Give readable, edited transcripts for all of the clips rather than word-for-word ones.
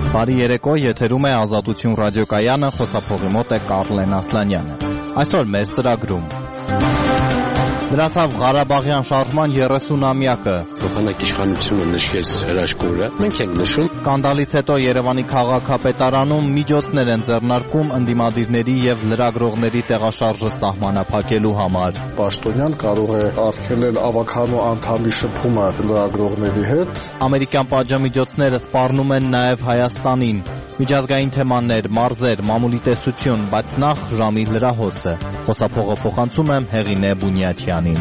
Բարի երեկո, եթերում է Ազատություն ռադիոկայանը, խոսափողի մոտ է Կարլեն Ասլանյանը։ Այսօր մեր ծրագրում դրացավ Ղարաբաղյան շարժման 30-ամյակը։ Փոխանակ իշխանությունը նշեց հրաշքորը, մենք ենք նշում։ Սկանդալից հետո Երևանի քաղաքապետարանում միջոցներ են ձեռնարկում ընդդիմադիրների եւ լրագրողների տեղաշարժը սահմանափակելու համար։ Պաշտոնյան կարող է արգելել ավականու անդամի շփումը լրագրողների հետ։ Ամերիկյան պատժամիջոցները սպառնում են նաեւ Հայաստանին։ Միջազգային թեմաներ, մարզեր, մամուլի տեսություն, բայց նախ ժամի լրահոսը։ Խոսափողը փոխանցում եմ Հեղինե Բունյաթյանին։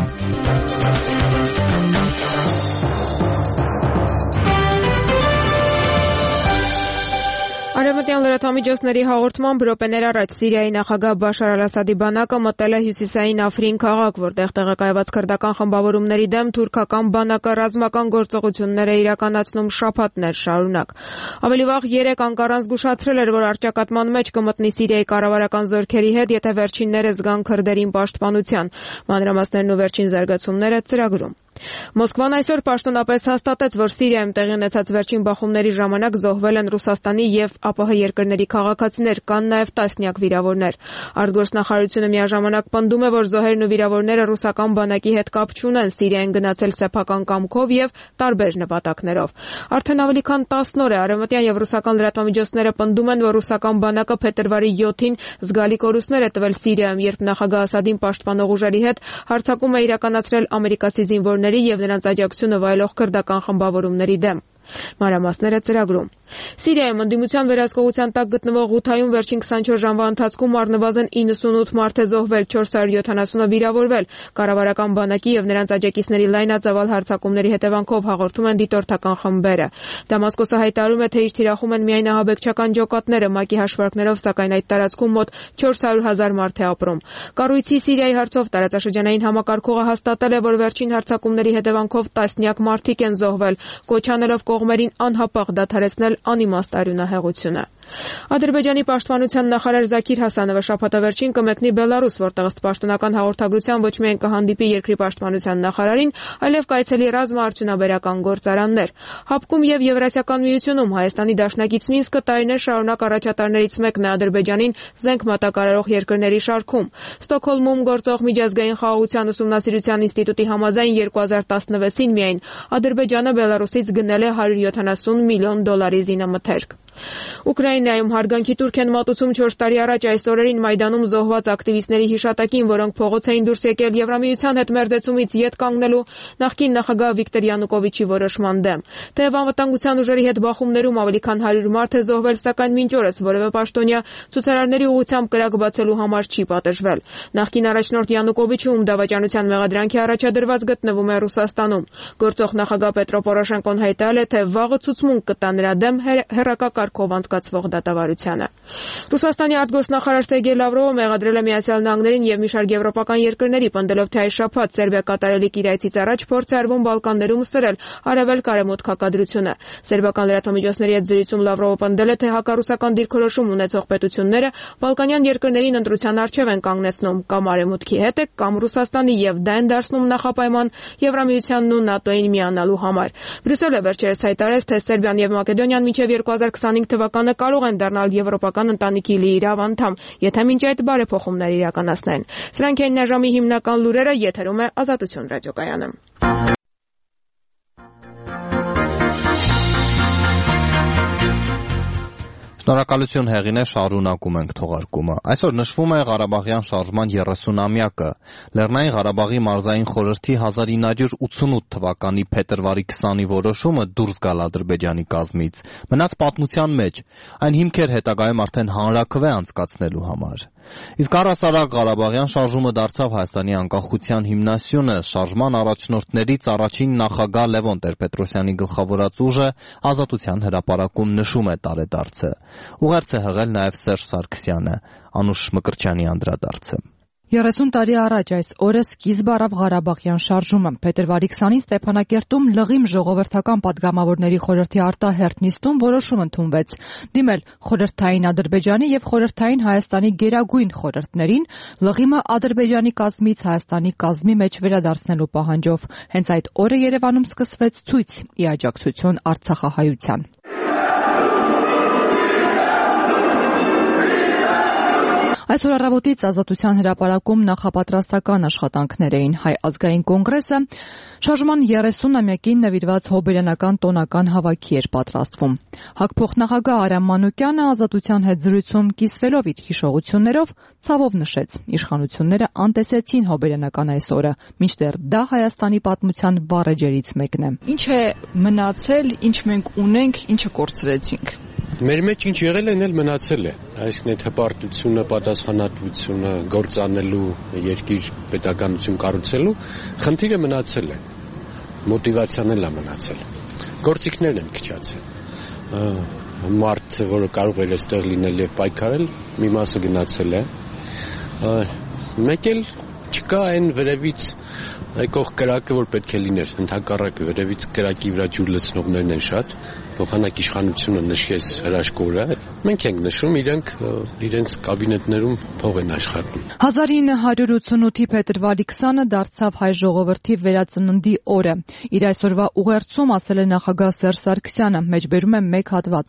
Արևմտյան լրատվամիջոցների հաղորդմամբ րոպեներ առաջ Սիրիայի նախագահ Բաշար Ալ-Ասադի բանակը մտել է հյուսիսային Աֆրին քաղաք, որտեղ տեղակայված քրդական խմբավորումների դեմ թուրքական բանակը ռազմական գործողություններ է իրականացնում շաբաթներ շարունակ։ Ավելի վաղ 3 անկառան զգուշացրել էր, որ առճակատման մեջ կմտնի Սիրիայի կառավարական զորքերի հետ, եթե վերջիններս գան քրդերին պաշտպանության։ Մանրամասներն ու վերջին զարգացումները ծրագրում։ Մոսկվան այսօր պաշտոնապես հաստատեց, որ Սիրիայում տեղի ունեցած վերջին բախումների ժամանակ զոհվել են Ռուսաստանի եւ ԱՊՀ երկրների քաղաքացիներ, կան նաեւ տասնյակ վիրավորներ։ Արտգործնախարարությունը միաժամանակ պնդում է, որ զոհերն ու վիրավորները ռուսական բանակի հետ կապ չունեն, Սիրիային գնացել սեփական կամքով եւ տարբեր նպատակներով։ Արդեն ավելի քան 10 օր է արևմտյան եւ ռուսական լրատվամիջոցները պնդում են, որ ռուսական բանակը փետրվարի 7-ին զգալի կորուստներ է տվել Սիրիայում, երբ նախագահ Ասադին պաշտպանող ուժերի հետ հարձակում է իրականացրել ամերիկացի զինվորների եւ նրանց աջակցությունը վայելող քրդական խմբավորումների դեմ։ Մանրամասները ծրագրում։ Սիրիայում ընդդիմության վերահսկողության տակ գտնվող Ղութայում վերջին 24 ժամվա ընթացքում առնվազն 98 մարդ է զոհվել, 470-ը վիրավորվել։ Կառավարական բանակի եւ նրանց աջակիցների լայնածավալ հարձակումների հետևանքով հաղորդում են դիտորդական խմբերը։ Դամասկոսը հայտարարում է, թե իր թիրախում են միայն ահաբեկչական ջոկատները, ՄԱԿ-ի հաշվարկներով, սակայն այդ տարածքում մոտ 400,000 մարդ է ապրում։ Կառույցի Սիրիայի հարցով տարածաշրջանային համակարգողը հաստատել է, որ վերջին հարձակումների հետևանքով տասնյակ մարդիկ են զոհվել, կոչ անելով կողմերին անհապաղ դադարեցնել անիմաստ արյունահեղությունը։ Ադրբեջանի պաշտպանության նախարար Զաքիր Հասանովը շաբաթավերջին կմեկնի Բելարուս, որտեղ ըստ պաշտոնական հաղորդագրության ոչ միայն կհանդիպի երկրի պաշտպանության նախարարին, այլև կայցելի ռազմաարդյունաբերական գործարաններ։ ՀԱՊԿ-ում եւ Եվրասիական միությունում Հայաստանի դաշնակից Մինսկը տարիներ շարունակ առաջատարներից մեկն է Ադրբեջանին զենք մատակարարող երկրների շարքում։ Ստոկհոլմում գործող միջազգային խաղաղության ուսումնասիրության ինստիտուտի համաձայն 2016-ին միայն Ադրբեջանը Բելարուսից գնել է $170 միլիոն զինամթերք։ Ուկրաինայում հարգանքի տուրք են մատուցում 4 տարի առաջ այս օրերին Մայդանում զոհված ակտիվիստների հիշատակին, որոնք փողոց էին դուրս եկել Եվրամիության հետ մերձեցումից ետ կանգնելու նախկին նախագահ Վիկտոր Յանուկովիչի որոշման դեմ։ Թեև անվտանգության ուժերի հետ բախումներում ավելի քան 100 մարդ է զոհվել, սակայն մինչ օրս որևէ պաշտոնյա ցուցարարների ուղղությամբ կրակ բացելու համար չի պատժվել։ Նախկին առաջնորդ Յանուկովիչը, ում դավաճանության մեղադրանքի առաջադրված գտնվում է Ռուսաստանում։ Գործող նախագահ Պետրո Պորոշենկոն հայտարարել է, թե վաղը ցուցմունք կտա նրա դեմ հերակակարգով անցկացվող դատավարությանը։ Ռուսաստանի արտգործնախարար Սերգեյ Լավրովը մեղադրել է Միացյալ Նահանգներին եւ մի շարք եվրոպական երկրների, պնդելով, թե այս շաբաթ Սերբիա կատարելիք իր այցից առաջ փորձ է արվում Բալկաններում սրել արևելք-արևմուտք հակադրությունը։ Սերբական լրատվամիջոցների հետ զրույցում Լավրովը պնդել է, թե հակառուսական դիրքորոշում ունեցող պետությունները բալկանյան երկրներին ընտրության առջև են կանգնեցնում կամ արևմուտքի հետ է, կամ Ռուսաստանի եւ դա են դարձնում նախապայման Եվրամիությանն ու ՆԱՏՕ-ին միանալու համար։ Բրյուսելը վերջերս հայտարարեց, թե Սերբիան եւ Մակեդոնիան մինչեւ 2025 թվականը կարող են դառնալ եվրոպական ընտանիքի լիիրավ անդամ, եթե մինչ այդ բարեփոխումներ իրականացնեն։ Սրանք են այժմի հիմնական լուրերը, եթերում է Ազատություն ռադիոկայանը։ Շնորհակալություն Հեղինե, շարունակում ենք թողարկումը։ Այսօր նշվում է Ղարաբաղյան շարժման 30-ամյակը։ Լեռնային Ղարաբաղի մարզային խորհրդի 1988 թվականի փետրվարի 20-ի որոշումը դուրս գալ Ադրբեջանի կազմից մնաց պատմության մեջ։ Այն հիմք էր հետագայում արդեն հանրաքվե անցկացնելու համար։ Իսկ առհասարակ Ղարաբաղյան շարժումը դարձավ Հայաստանի անկախության հիմնասյունը։ Շարժման առաջնորդներից առաջին նախագահ Լևոն Տեր-Պետրոսյանի գլխավորած ուժը Ազատության հրապարակում նշում է տարեդարձը։ Ուղերձ է հղել նաև Սերժ Սարգսյանը, Անուշ Մկրտչյանի անդրադարձը։ 30 տարի առաջ այս օրը սկիզբ առավ Ղարաբաղյան շարժումը։ Փետրվարի 20-ին Ստեփանակերտում ԼՂԻՄ ժողովրդական պատգամավորների խորհրդի արտահերթ նիստում որոշում ընդունվեց դիմել խորհրդային Ադրբեջանի եւ խորհրդային Հայաստանի գերագույն խորհրդներին ԼՂԻՄ-ը Ադրբեջանի կազմից Հայաստանի կազմի մեջ վերադարձնելու պահանջով։ Հենց այդ օրը Երևանում սկսվեց ցույց՝ ի աջակցություն Արցախահայության։ Այսօր առավոտից Ազատության հրապարակում նախապատրաստական աշխատանքներ էին։ Հայ ազգային կոնգրեսը շարժման 30-ամյակին նվիրված հոբելյանական տոնական հավաքի էր պատրաստվում։ ՀԱԿ փոխնախագահ Արամ Մանուկյանը Ազատության հետ զրույցում կիսվելով իր հիշողություններով ցավով նշեց. իշխանությունները անտեսեցին հոբելյանական այս օրը, մինչդեռ դա Հայաստանի պատմության վառեջերից մեկն է։ Ինչ է մնացել, ինչ մենք ունենք, ինչը կորցրեցինք։ Մեր մեջ ինչ եղել են, էլ մնացել է։ Այսինքն այդ հպարտությունը, պատասխանատվությունը, գործանելու, երկիր պետականություն կառուցելու խնդիրը մնացել է։ Մոտիվացիան էլ է մնացել։ Գործիքներն են քչացել։ Մարդ, որը կարող էր այստեղ լինել եւ պայքարել, մի մասը գնացել է։ Մեկ էլ չկա այն վերևից եկող կրակը, որ պետք է լիներ, ընդհակառակը վերևից կրակի վրա ջուր լցնողներն են շատ, փոխանակ իշխանությունը նշեց հրաշքորը, մենք ենք նշում, իրենց կաբինետներում փող են աշխատում։ 1988-ի փետրվարի 20-ը դարձավ հայ ժողովրդի վերածննդի օրը։ Իր այսօրվա ուղերձում ասել է նախագահ Սերժ Սարգսյանը, մեջբերում է մեկ հատված։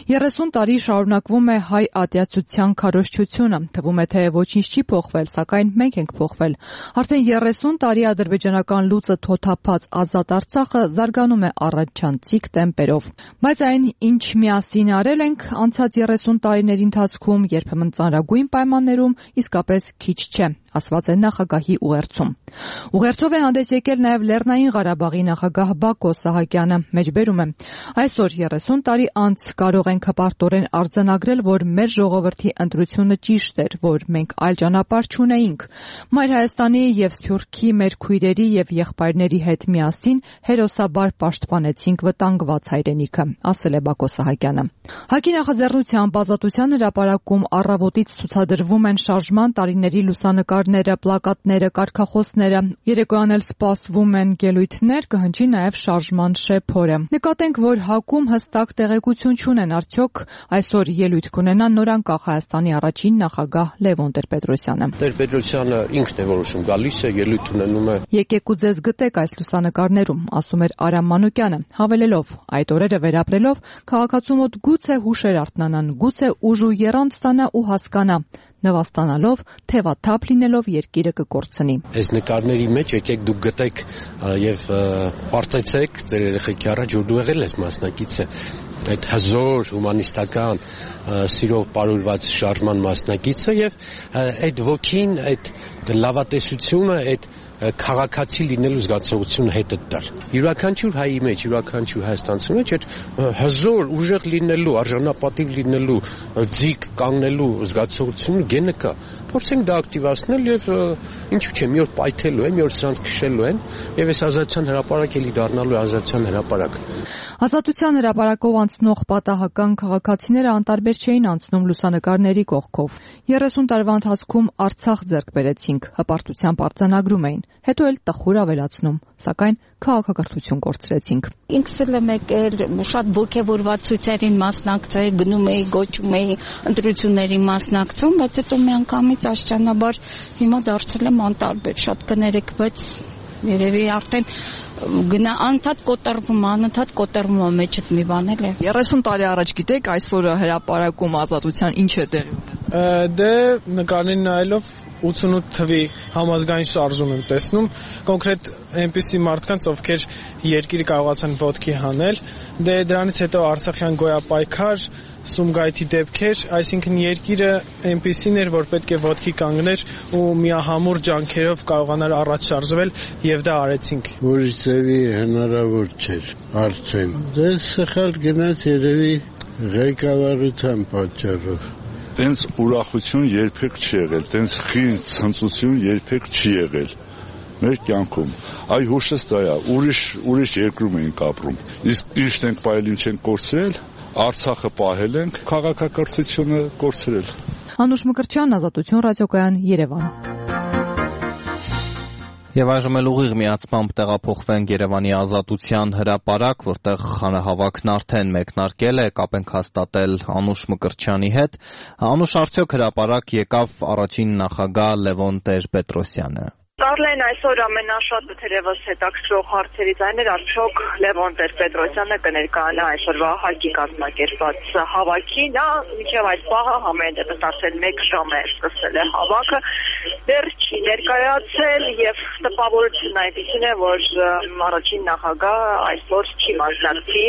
30 տարի շարունակվում է հայ ատյացության քարոզչությունը, թվում է թե ոչինչ չի փոխվել, սակայն մենք ենք փոխվել։ Արդեն 30 տարի ադրբեջանական լուծը թոթափած ազատ Արցախը զարգանում է առաջանցիկ տեմպերով։ Բայց այն, ինչ միասին արել ենք անցած 30 տարիների ընթացքում, երբեմն ծանրագույն պայմաններում, իսկապես քիչ չէ, ասված է նախագահի ուղերձում։ Ուղերձով է հանդես եկել նաև Լեռնային Ղարաբաղի նախագահ Բակո Սահակյանը, մեջբերում է. այսօր 30 տարի անց կարող ենք հպարտորեն արձանագրել, որ մեր ժողովրդի ընտրությունը ճիշտ էր, որ մենք այլ ճանապարհ չունեինք։ Մայր Հայաստանի եւ Սփյուռքի մեր քույրերի եւ եղբայրների հետ միասին հերոսաբար պաշտպանեցինք վտանգված հայրենիքը, ասել է Բակո Սահակյանը։ ՀԱԿ-ի նախաձեռնությամբ Ազատության հրապարակում առավոտից ցուցադրվում են շարժման տարիների լուսանկարները, պլակատները, կարգախոսները։ Երեկոյան էլ սպասվում են ելույթներ, կհնչի նաև շարժման շեփորը։ Նկատենք, որ ՀԱԿ-ում հստակ տեղեկություն չունեն, արդյոք այսօր ելույթ կունենա նորանկախ Հայաստանի առաջին նախագահ Լևոն Տեր-Պետրոսյանը։ Տեր-Պետրոսյանը ինքն է որոշում գալիս է, ելույթ ունենում է։ Եկեք ու ձեզ գտեք այս լուսանկարներում, ասում էր Արամ Մանուկյանը, հավելելով. այդ օրերը վերապրելով քաղաքացու մոտ գուցե հուշեր արթնանան, գուցե ուժ ու եռանդ ստանա ու հասկանա, նվաստանալով, թևաթափ լինելով երկիրը կկորցնի։ Այս նկարների մեջ եկեք դուք գտեք եւ բարձեցեք ձեր երեխեքի առաջ, որ դու եղել ես մասնակիցը այդ հզոր հումանիստական սիրով պարուրված շարժման մասնակիցը եւ այդ ոգին, այդ լավատեսությունը, այդ քաղաքացի լինելու զգացողությունը հետը տալ։ Յուրաքանչյուր հայի մեջ, յուրաքանչյուր հայաստանցի մեջ այդ հզոր, ուժեղ լինելու, արժանապատիվ լինելու, ձիգ կանգնելու զգացողությունը գենը կա։ Փորձենք դա ակտիվացնել եւ ինչու՞ չէ, մի օր պայթելու է, մի օր սրանց քշելու են եւ այս ազատության հրապարակ էլի դառնալու է ազատության հրապարակ։ Ազատության հրապարակով անցնող պատահական քաղաքացիները անտարբեր չէին անցնում լուսանկարների կողքով։ 30 տարվա ընթացքում Արցախ ձեռք բերեցինք, հպարտությամբ արձանագրում էին, հետո էլ տխուր ավելացնում, սակայն քաղաքակրթություն կորցրեցինք։ Ինքս էլ եմ եկել, շատ ոգևորված ցույցերին մասնակցել, գնում էի, գոչում էի, ընտրությունների մասնակցում, բայց հետո միանգամից աշճանաբար հիմա դարձել եմ անտարբեր, շատ կներեք, բայց երևի արդեն գնա անընդհատ կոտրվում մեջդ մի բան էլ է։ 30 տարի առաջ գիտեք այսօր հրապարակում Ազատության ինչ է տեղի ունեցել։ Դե նկարներին նայելով 88 թվի համազգային շարժում եմ տեսնում, կոնկրետ այնպիսի մարդկանց, ովքեր երկիրը կարողացան ոտքի հանել, դե դրանից հետո Արցախյան գոյապայքար, Սումգայիթի դեպքեր, այսինքն երկիրը այնպիսին էր, որ պետք է ոտքի կանգներ ու միահամուռ ջանքերով կարողանար առաջ շարժվել եւ դա արեցինք։ Ուրիշ ձևի հնարավոր չէր, արդեն։ Դե սխալ գնաց երևի ղեկավարության պատճառով։ Տենց ուրախություն երբեք չի եղել, տենց խինդ ցնծություն երբեք չի եղել մեր կյանքում։ Այ հուշս դա է, ուրիշ երկրում ենք ապրում։ Իսկ ինչ ենք պահել, ինչ ենք կորցրել, Արցախը պահել ենք, քաղաքակրթությունը կորցրել։ Անուշ Մկրտչյան, Ազատություն ռադիոկայան, Երևան։ Եվ այժմ էլ ուղիղ միացմամբ տեղափոխվենք Երևանի Ազատության հրապարակ, որտեղ հանրահավաքն արդեն մեկնարկել է, կապ ենք հաստատել Անուշ Մկրտչյանի հետ։ Անուշ, արդյոք հրապարակ եկավ առաջին նախագահ Լևոն Տեր-Պետրոսյանը։ Կարլեն այսօր ամենաշատը թերևս հետաքրքրող հարցերից այն էր արդյոք Լևոն Տեր-Պետրոսյանը կներկայանա այսօրվա ՀԱԿ-ի կազմակերպված հավաքին, նա մինչև այս պահը համեն դեպս արդեն 1 ժամ է սկսել է հավաքը, դեռ չի ներկայացել եւ տպավորությունն այնպիսին է, որ առաջին նախագահ այսօր չի մասնակցի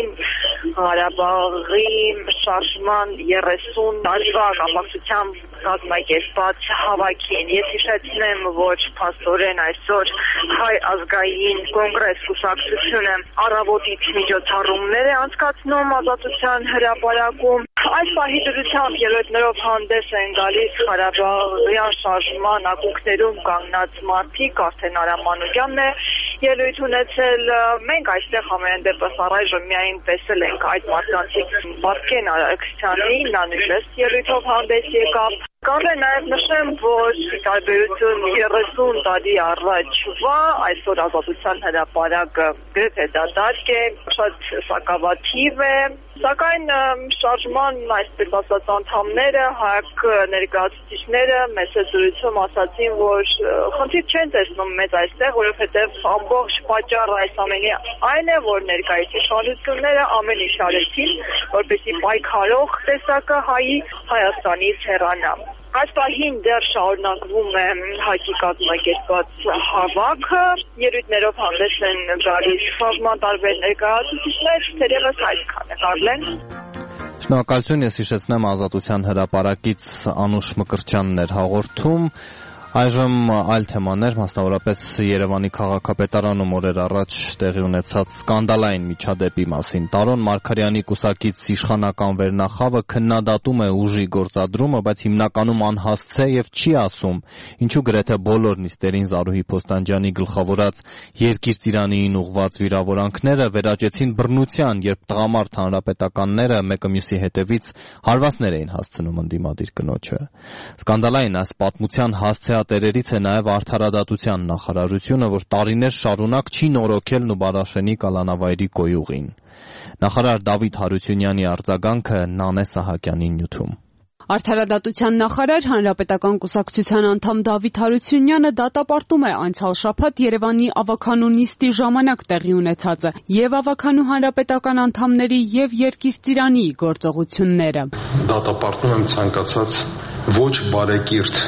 Ղարաբաղի շարժման 30 տարվա կապակցությամբ կազմակերպված հավաքին։ Ես հիշեցնեմ, որ փաստորեն այսօր Հայ ազգային կոնգրես կուսակցությունը առավոտից միջոցառումներ է անցկացնում Ազատության հրապարակում։ Այս պահի դրությամբ ելույթներով հանդես են գալիս Ղարաբաղյան շարժման ակունքներում կանգնած մարդիկ, արդեն Արամ Մանուկյանն է ելույթ ունեցել։ Մենք այստեղ ամեն դեպս առայժմ միայն տեսել ենք այդ մարդկանցից Վարդգեն Արաքսյանի, նա նույնպես ելույթով հանդես եկավ։ Կարող է նաև նշեմ, որ տարբերություն 30 տարի առաջվա այսօր Ազատության հրապարակը գրեթե դատարկ է, շատ սակավաթիվ է, սակայն շարժման այսպես ասած անդամները, ՀԱԿ ներկայացուցիչները մեծ զրույցում ասացին, որ խնդիր չեն տեսնում մեզ այստեղ, որովհետև ամբողջ պատճառը այս ամենի այն է, որ ներկայիս իշխանությունները ամեն ինչ արեցին, որպեսզի պայքարող տեսակը Հայաստանից հեռանա։ Այս պահին դեռ շարունակվում է ՀԱԿ-ի կազմակերպված հավաքը, ելույթներով հանդես են գալիս շարժման տարբեր ներկայացուցիչներ, թերևս այսքանը Կարլեն։ Շնորհակալություն, ես հիշեցնեմ Ազատության հրապարակից Անուշ Մկրտչյանն էր հաղորդում։ Այժմ այլ թեմաներ, մասնավորապես Երևանի քաղաքապետարանում օրեր առաջ տեղի ունեցած սկանդալային միջադեպի մասին։ Տարոն Մարգարյանի կուսակից իշխանական վերնախավը քննադատում է ուժի գործադրումը, բայց հիմնականում անհասցե եւ չի ասում, ինչու գրեթե բոլոր նիստերին Զարուհի Փոստանջյանի գլխավորած Երկիր ծիրանին ուղղված վիրավորանքները վերաճեցին բռնության, երբ տղամարդ հանրապետականները մեկը մյուսի հետևից հարվածներ էին հասցնում ընդդիմադիր կնոջը։ Սկանդալային այս պատմության հասցեատերերից է նաև Արդարադատության նախարարությունը, որ տարիներ շարունակ չի նորոգել Նուբարաշենի կալանավայրի կոյուղին։ Նախարար Դավիթ Հարությունյանի արձագանքը Նանե Սահակյանի նյութում։ Արդարադատության նախարար Հանրապետական կուսակցության անդամ Դավիթ Հարությունյանը դատապարտում է անցյալ շաբաթ Երևանի ավականու նիստի ժամանակ տեղի ունեցածը եւ ավականու հանրապետական անդամների եւ Երկիր ծիրանի գործողությունները։ Դատապարտում եմ ցանկացած ոչ բարեկիրթ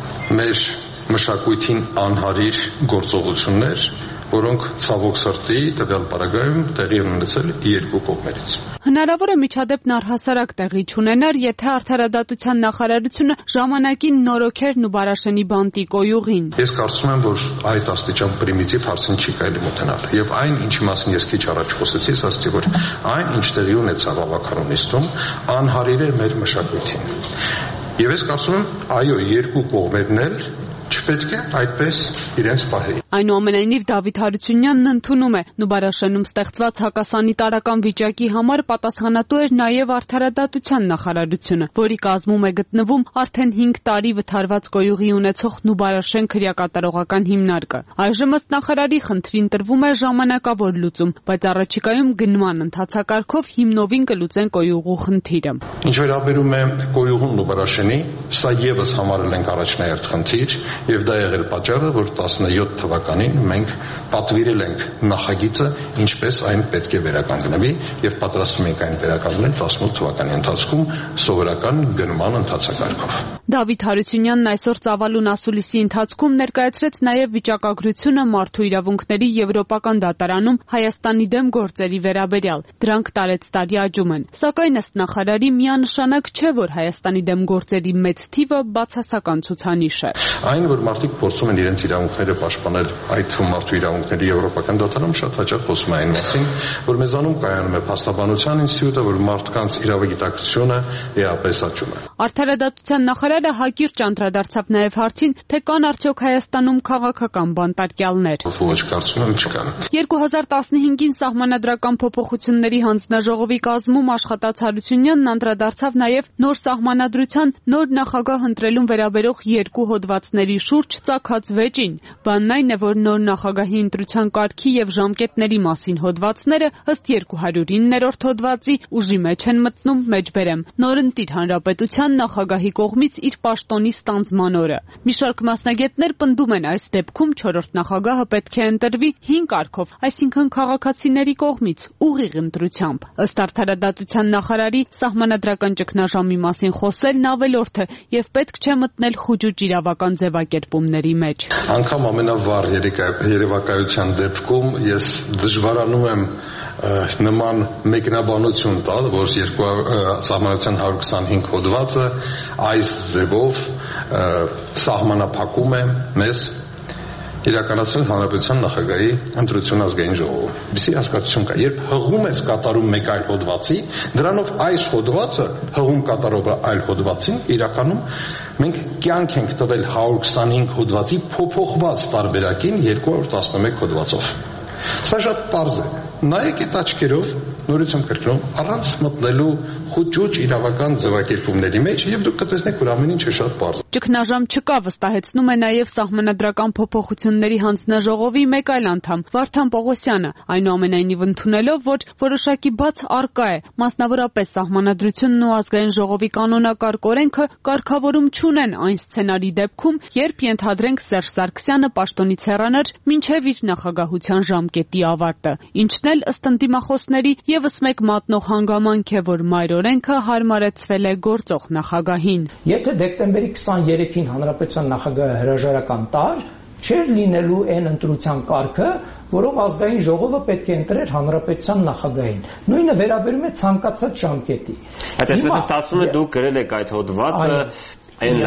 մեր մշակույթին անհարիր գործողություններ, որոնք ցավոք սրտի տվյալ պարագայում տեղի ունեցել երկու կողմերից։ Հնարավոր է միջադեպն առհասարակ տեղի չունենար, եթե Արդարադատության նախարարությունը ժամանակին նորոգեր Նուբարաշենի բանտի կոյուղին։ Ես կարծում եմ, որ այդ աստիճան պրիմիտիվ հարցին չի կարելի մոտենալ։ Եվ այն, ինչի մասին ես քիչ առաջ խոսեցի, ասացի, որ այն, ինչ տեղի ունեցավ ավականու նիստում, անհարիր է մեր մշակույթին։ Եվ ես կարծում եմ, այո, երկու կողմերն էլ չպետք է այդպես իրենց պահեին։ Այնուամենայնիվ Դավիթ Հարությունյանն ընդունում է, Նուբարաշենում ստեղծված հակասանիտարական վիճակի համար պատասխանատու էր նաև Արդարադատության նախարարությունը, որի կազմում է գտնվում արդեն 5 տարի վթարված կոյուղի ունեցող Նուբարաշեն քրեակատարողական հիմնարկը։ Այժմ ըստ նախարարի խնդրին տրվում է ժամանակավոր լուծում, բայց առաջիկայում գնման ընթացակարգով հիմնովին կլուծեն կոյուղու խնդիրը։ Ինչ վերաբերում է կոյուղում Նուբարաշենի, սա եւս համարել ենք առաջնահերթ խնդիր, եւ դա եղել պատճառը, որ 17 թվականին մենք պատվիրել ենք նախագիծը, ինչպես այն պետք է վերականգնվի եւ պատրաստվում ենք այն վերականգնել 18 թվականի ընթացքում սովորական գնման ընթացակարգով։ Դավիթ Հարությունյանն այսօր Ծավալուն ասուլիսի ընթացքում ներկայացրեց նաև վիճակագրությունը մարդու իրավունքների եվրոպական դատարանում Հայաստանի դեմ գործերի վերաբերյալ։ Դրանք տարեցտարի աճում են։ Սակայն ըստ նախարարի միանշանակ չէ, որ Հայաստանի դեմ գործերի մեծ թիվը բացասական ցուցանիշ է։ Այն, որ մարդիկ փորձում են իրենց իրավունքները պաշտպանել, այդ թվում մարդու իրավունքների եվրոպական դատարանում շատ հաճախ խոսում է այն մասին, որ մեզանում կայանում է փաստաբանության ինստիտուտը, որ մարդկանց իրավագիտակցությունը էապես աճում է։ Արդարադատության նախարարը հակիրճ անդրադարձավ նաև հարցին, թե կան արդյոք Հայաստանում քաղաքական բանտարկյալներ։ Ոչ, կարծում եմ չկան։ 2015-ին սահմանադրական փոփոխությունների հանձնաժողովի կազմում աշխատած Հարությունյանն անդրադարձավ նաև նոր սահմանադրության նոր նախագահ ընտրելուն վերաբերող երկու հոդվածների շուրջ ծագած վեճին։ Բանն այն է, որ նոր նախագահի ընտրության կարգի եւ ժամկետների մասին հոդվածները ըստ 209-րդ հոդվածի ուժի մեջ են մտնում մեջբերեմ։ Նորընտիր հանրապետության նախագահի կողմից իր պաշտոնի ստանձնման օրը։ Մի շարք մասնագետներ պնդում են, այս դեպքում 4-րդ նախագահը պետք է ընտրվի 5 կարգով, այսինքն քաղաքացիների կողմից, ուղիղ ընտրությամբ։ Ըստ Արդարադատության նախարարի, սահմանադրական ճգնաժամի մասին խոսելն ավելորդ է եւ պետք չէ մտնել խուճուճ իրավական ձևակերպումների մեջ։ Անկամ ամենավառ երևակայության դեպքում ես դժվարանում եմ նման մեկնաբանություն տալ, որ սահմանադրության 125 հոդվածը այս ձևով սահմանափակում է մեզ իրականացնել հանրապետության նախագահի ընտրություն ազգային ժողովում։ Բիսի հասկացություն կա, երբ հղում ես կատարում մեկ այլ հոդվածի, դրանով այս հոդվածը հղում կատարողը այլ հոդվածին, իրականում մենք կյանք ենք տվել 125 հոդվածի փոփոխված տարբերակին 211 հոդվածով։ Սա շատ պարզ է։ Նայեք այդ աչքերով, նորից եմ կրկնում, առանց մտնելու խուճուճ իրավական ձևակերպումների մեջ եւ դուք կտեսնեք, որ ամեն ինչը շատ պարզ է։ Ճգնաժամ չկա, վստահեցնում է նաեւ սահմանադրական փոփոխությունների հանձնաժողովի մեկ այլ անդամ Վարդան Պողոսյանը, այնուամենայնիվ ընդունելով, որ որոշակի բաց առկա է, մասնավորապես սահմանադրությունն ու ազգային ժողովի կանոնակարգ օրենքը կարգավորում չունեն այն սցենարի դեպքում, երբ ենթադրենք Սերժ Սարգսյանը պաշտոնից հեռանար մինչև իր նախագահության ժամկետի ավարտը, ինչն էլ ըստ ընդդիմախոսների եւս մեկ մատնող հանգամանք է, որ մայր օրենքը հարմարեցվել է գործող նախագահին։ Եթե դեկտեմբերի 23-ին հանրապետության նախագահը հրաժարական տար, չէր լինելու այն ընտրության կարգը, որով ազգային ժողովը պետք է ընտրեր հանրապետության նախագահին։ Նույնը վերաբերում է ցանկացած ժամկետի։ Բայց այսպես է ստացվում է դուք գրել եք այդ հոդվածը այն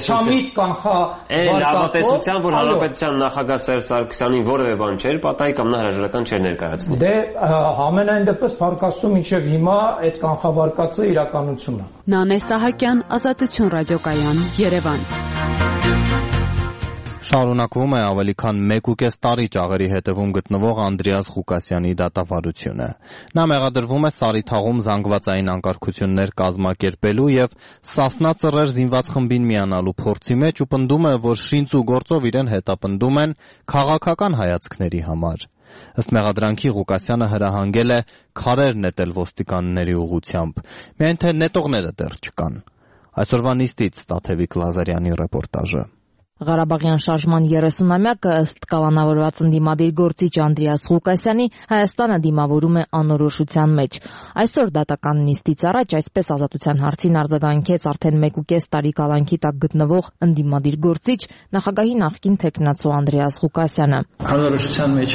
լավատեսության, որ հանրապետության նախագահ Սերժ Սարգսյանին որևէ բան չէր պատահի կամ նա հրաժարական չէր ներկայացնի։ Դե ամենայն դեպս փառքաստում մինչև հիմա այդ կանխավարկածը իրականություն է։ Նանե Սահակյան, Ազատություն ռադիոկայան, Երևան։ Շարունակվում է ավելի քան 1.5 տարի ճաղերի հետևում գտնվող Անդրեաս Ղուկասյանի դատավարությունը։ Նա մեղադրվում է Սարիթաղում զանգվածային անկարգություններ կազմակերպելու եւ Սասնա ծռեր զինված խմբին միանալու փորձի մեջ ու պնդում է, որ շինծ ու գործով իրեն հետապնդում են քաղաքական հայացքների համար։ Ըստ մեղադրանքի Ղուկասյանը հրահանգել է քարեր նետել ոստիկանների ուղղությամբ, միայն թե նետողները դեռ չկան։ Այսօրվա նիստից Տաթևիկ Լազարյանի ռեպորտաժը։ Ղարաբաղյան շարժման 30-ամյակը ըստ կալանավորված ընդդիմադիր գործիչ Անդրեաս Ղուկասյանի Հայաստանը դիմավորում է անորոշության մեջ։ Այսօր դատական նիստից առաջ այսպես Ազատության հարցին արձագանքեց արդեն 1.5 տարի կալանքի տակ գտնվող ընդդիմադիր գործիչ նախագահի նախկին թեկնածու Անդրեաս Ղուկասյանը։ Անորոշության մեջ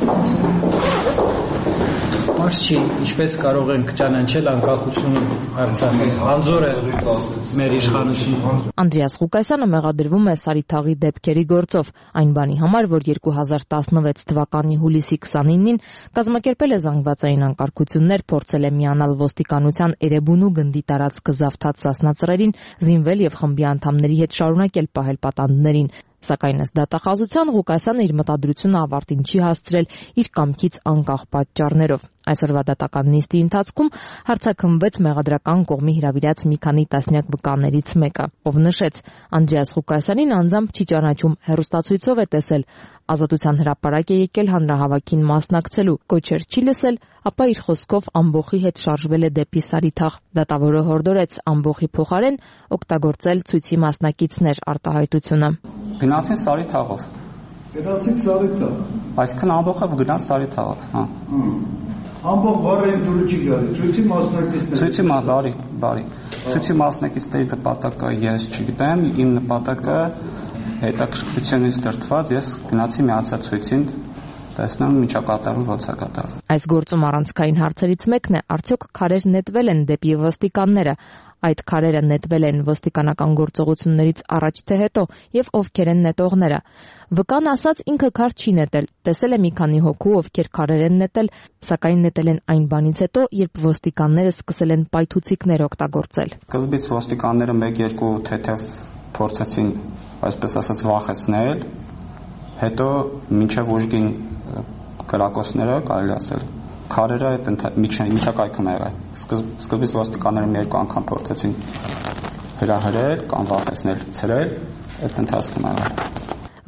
Մարդ չի, ինչպես կարող ենք ճանաչել անկախությունը Արցախի։ Անզոր է մեր իշխանությունը։ Անդրեաս Ղուկասյանը մեղադրվում է Սարիթաղի դեպքերի գործով, այն բանի համար, որ 2016 թվականի հուլիսի 29-ին կազմակերպել է զանգվածային անկարգություններ, փորձել է միանալ ոստիկանության Էրեբունու գնդի տարածքը զավթած Սասնա ծռերին, զինվել եւ խմբի անդամների հետ շարունակել պահել պատանդներին։ Սակայն ըստ դատախազության Ղուկասյանը իր մտադրությունը ավարտին չի հասցրել իր կամքից անկախ պատճառներով։ Այսօրվա դատական նիստի ընթացքում հարցաքննվեց մեղադրական կողմի հրավիրած մի քանի տասնյակ վկաներից մեկը, ով նշեց Անդրեաս Ղուկասյանին անձամբ չի ճանաչում, հեռուստացույցով է տեսել, Ազատության հրապարակ է եկել հանրահավաքին մասնակցելու, կոչեր չի լսել, ապա իր խոսքով ամբոխի հետ շարժվել է դեպի Սարիթաղ։ Դատավորը հորդորեց ամբոխի փոխարեն օգտագործել ցույցի մասնակիցներ արտահայտությունը։ Գնացին Սարիթաղով։ Գնացին Սարիթաղ։ Այսինքն ամբողջը գնաց Սարիթաղով, հա։ Ամբողջ բառը դուրս չի գալի։ Ցույցի մասնակիցներ։ Բարի։ Ցույցի մասնակիցների նպատակը ես չգիտեմ, իմ նպատակը հետաքրքրությունից դրդված ես գնացի միացա ցույցին տեսնեմ ինչա կատարվում, ոնց է կատարվում։ Այս գործում առանցքային հարցերից մեկն է, արդյոք քարեր նետվել են դեպի ոստիկանները։ Այդ քարերը նետվել են ոստիկանական գործողություններից առաջ թե հետո եւ ովքեր են նետողները։ Վկան ասաց ինքը քար չի նետել, տեսել է մի քանի հոգու, ովքեր քարեր են նետել, սակայն նետել են այն բանից հետո, երբ ոստիկանները սկսել են պայթուցիկներ օգտագործել։ Սկզբից ոստիկանները 1-2 թեթև փորձեցին, այսպես ասած, վախեցնել, հետո մինչև ուժգին կրակոցները կարելի ասել քարերը այդ միջակայքում եղել։ Սկզբից ոստիկանները մի երկու անգամ փորձեցին հրահրել կամ վախեցնել, ցրել, այդ ընթացքում եղել։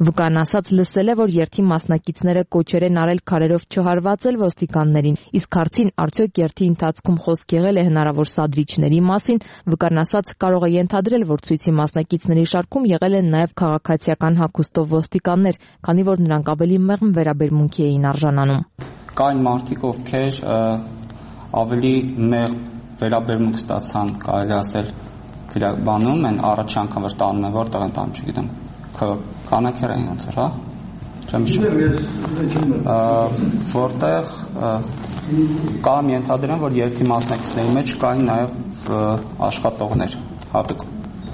Վկան ասաց լսել է, որ երթի մասնակիցները կոչեր են արել քարերով չհարվածել ոստիկաններին, իսկ հարցին արդյոք երթի ընթացքում խոսք եղել է հնարավոր սադրիչների մասին, վկան ասաց կարող է ենթադրել, որ ցույցի մասնակիցների շարքում եղել են նաև քաղաքացիական հագուստով ոստիկաններ, քանի որ նրանք ավելի մեղմ վերաբերմունքի էին արժանանում։ Կային մարդիկ, ովքեր ավելի մեղմ վերաբերմունք ստացան, կարելի ասել, բանում են առաջ անգամ որ տանում են, որտեղ են տանում, չգիտեմ, կանաքեր են ոնց էր, հա? Չեմ հիշում։ Որտեղ կամ ենթադրեմ, որ երթի մասնակիցների մեջ կային նաև աշխատողներ, հատուկ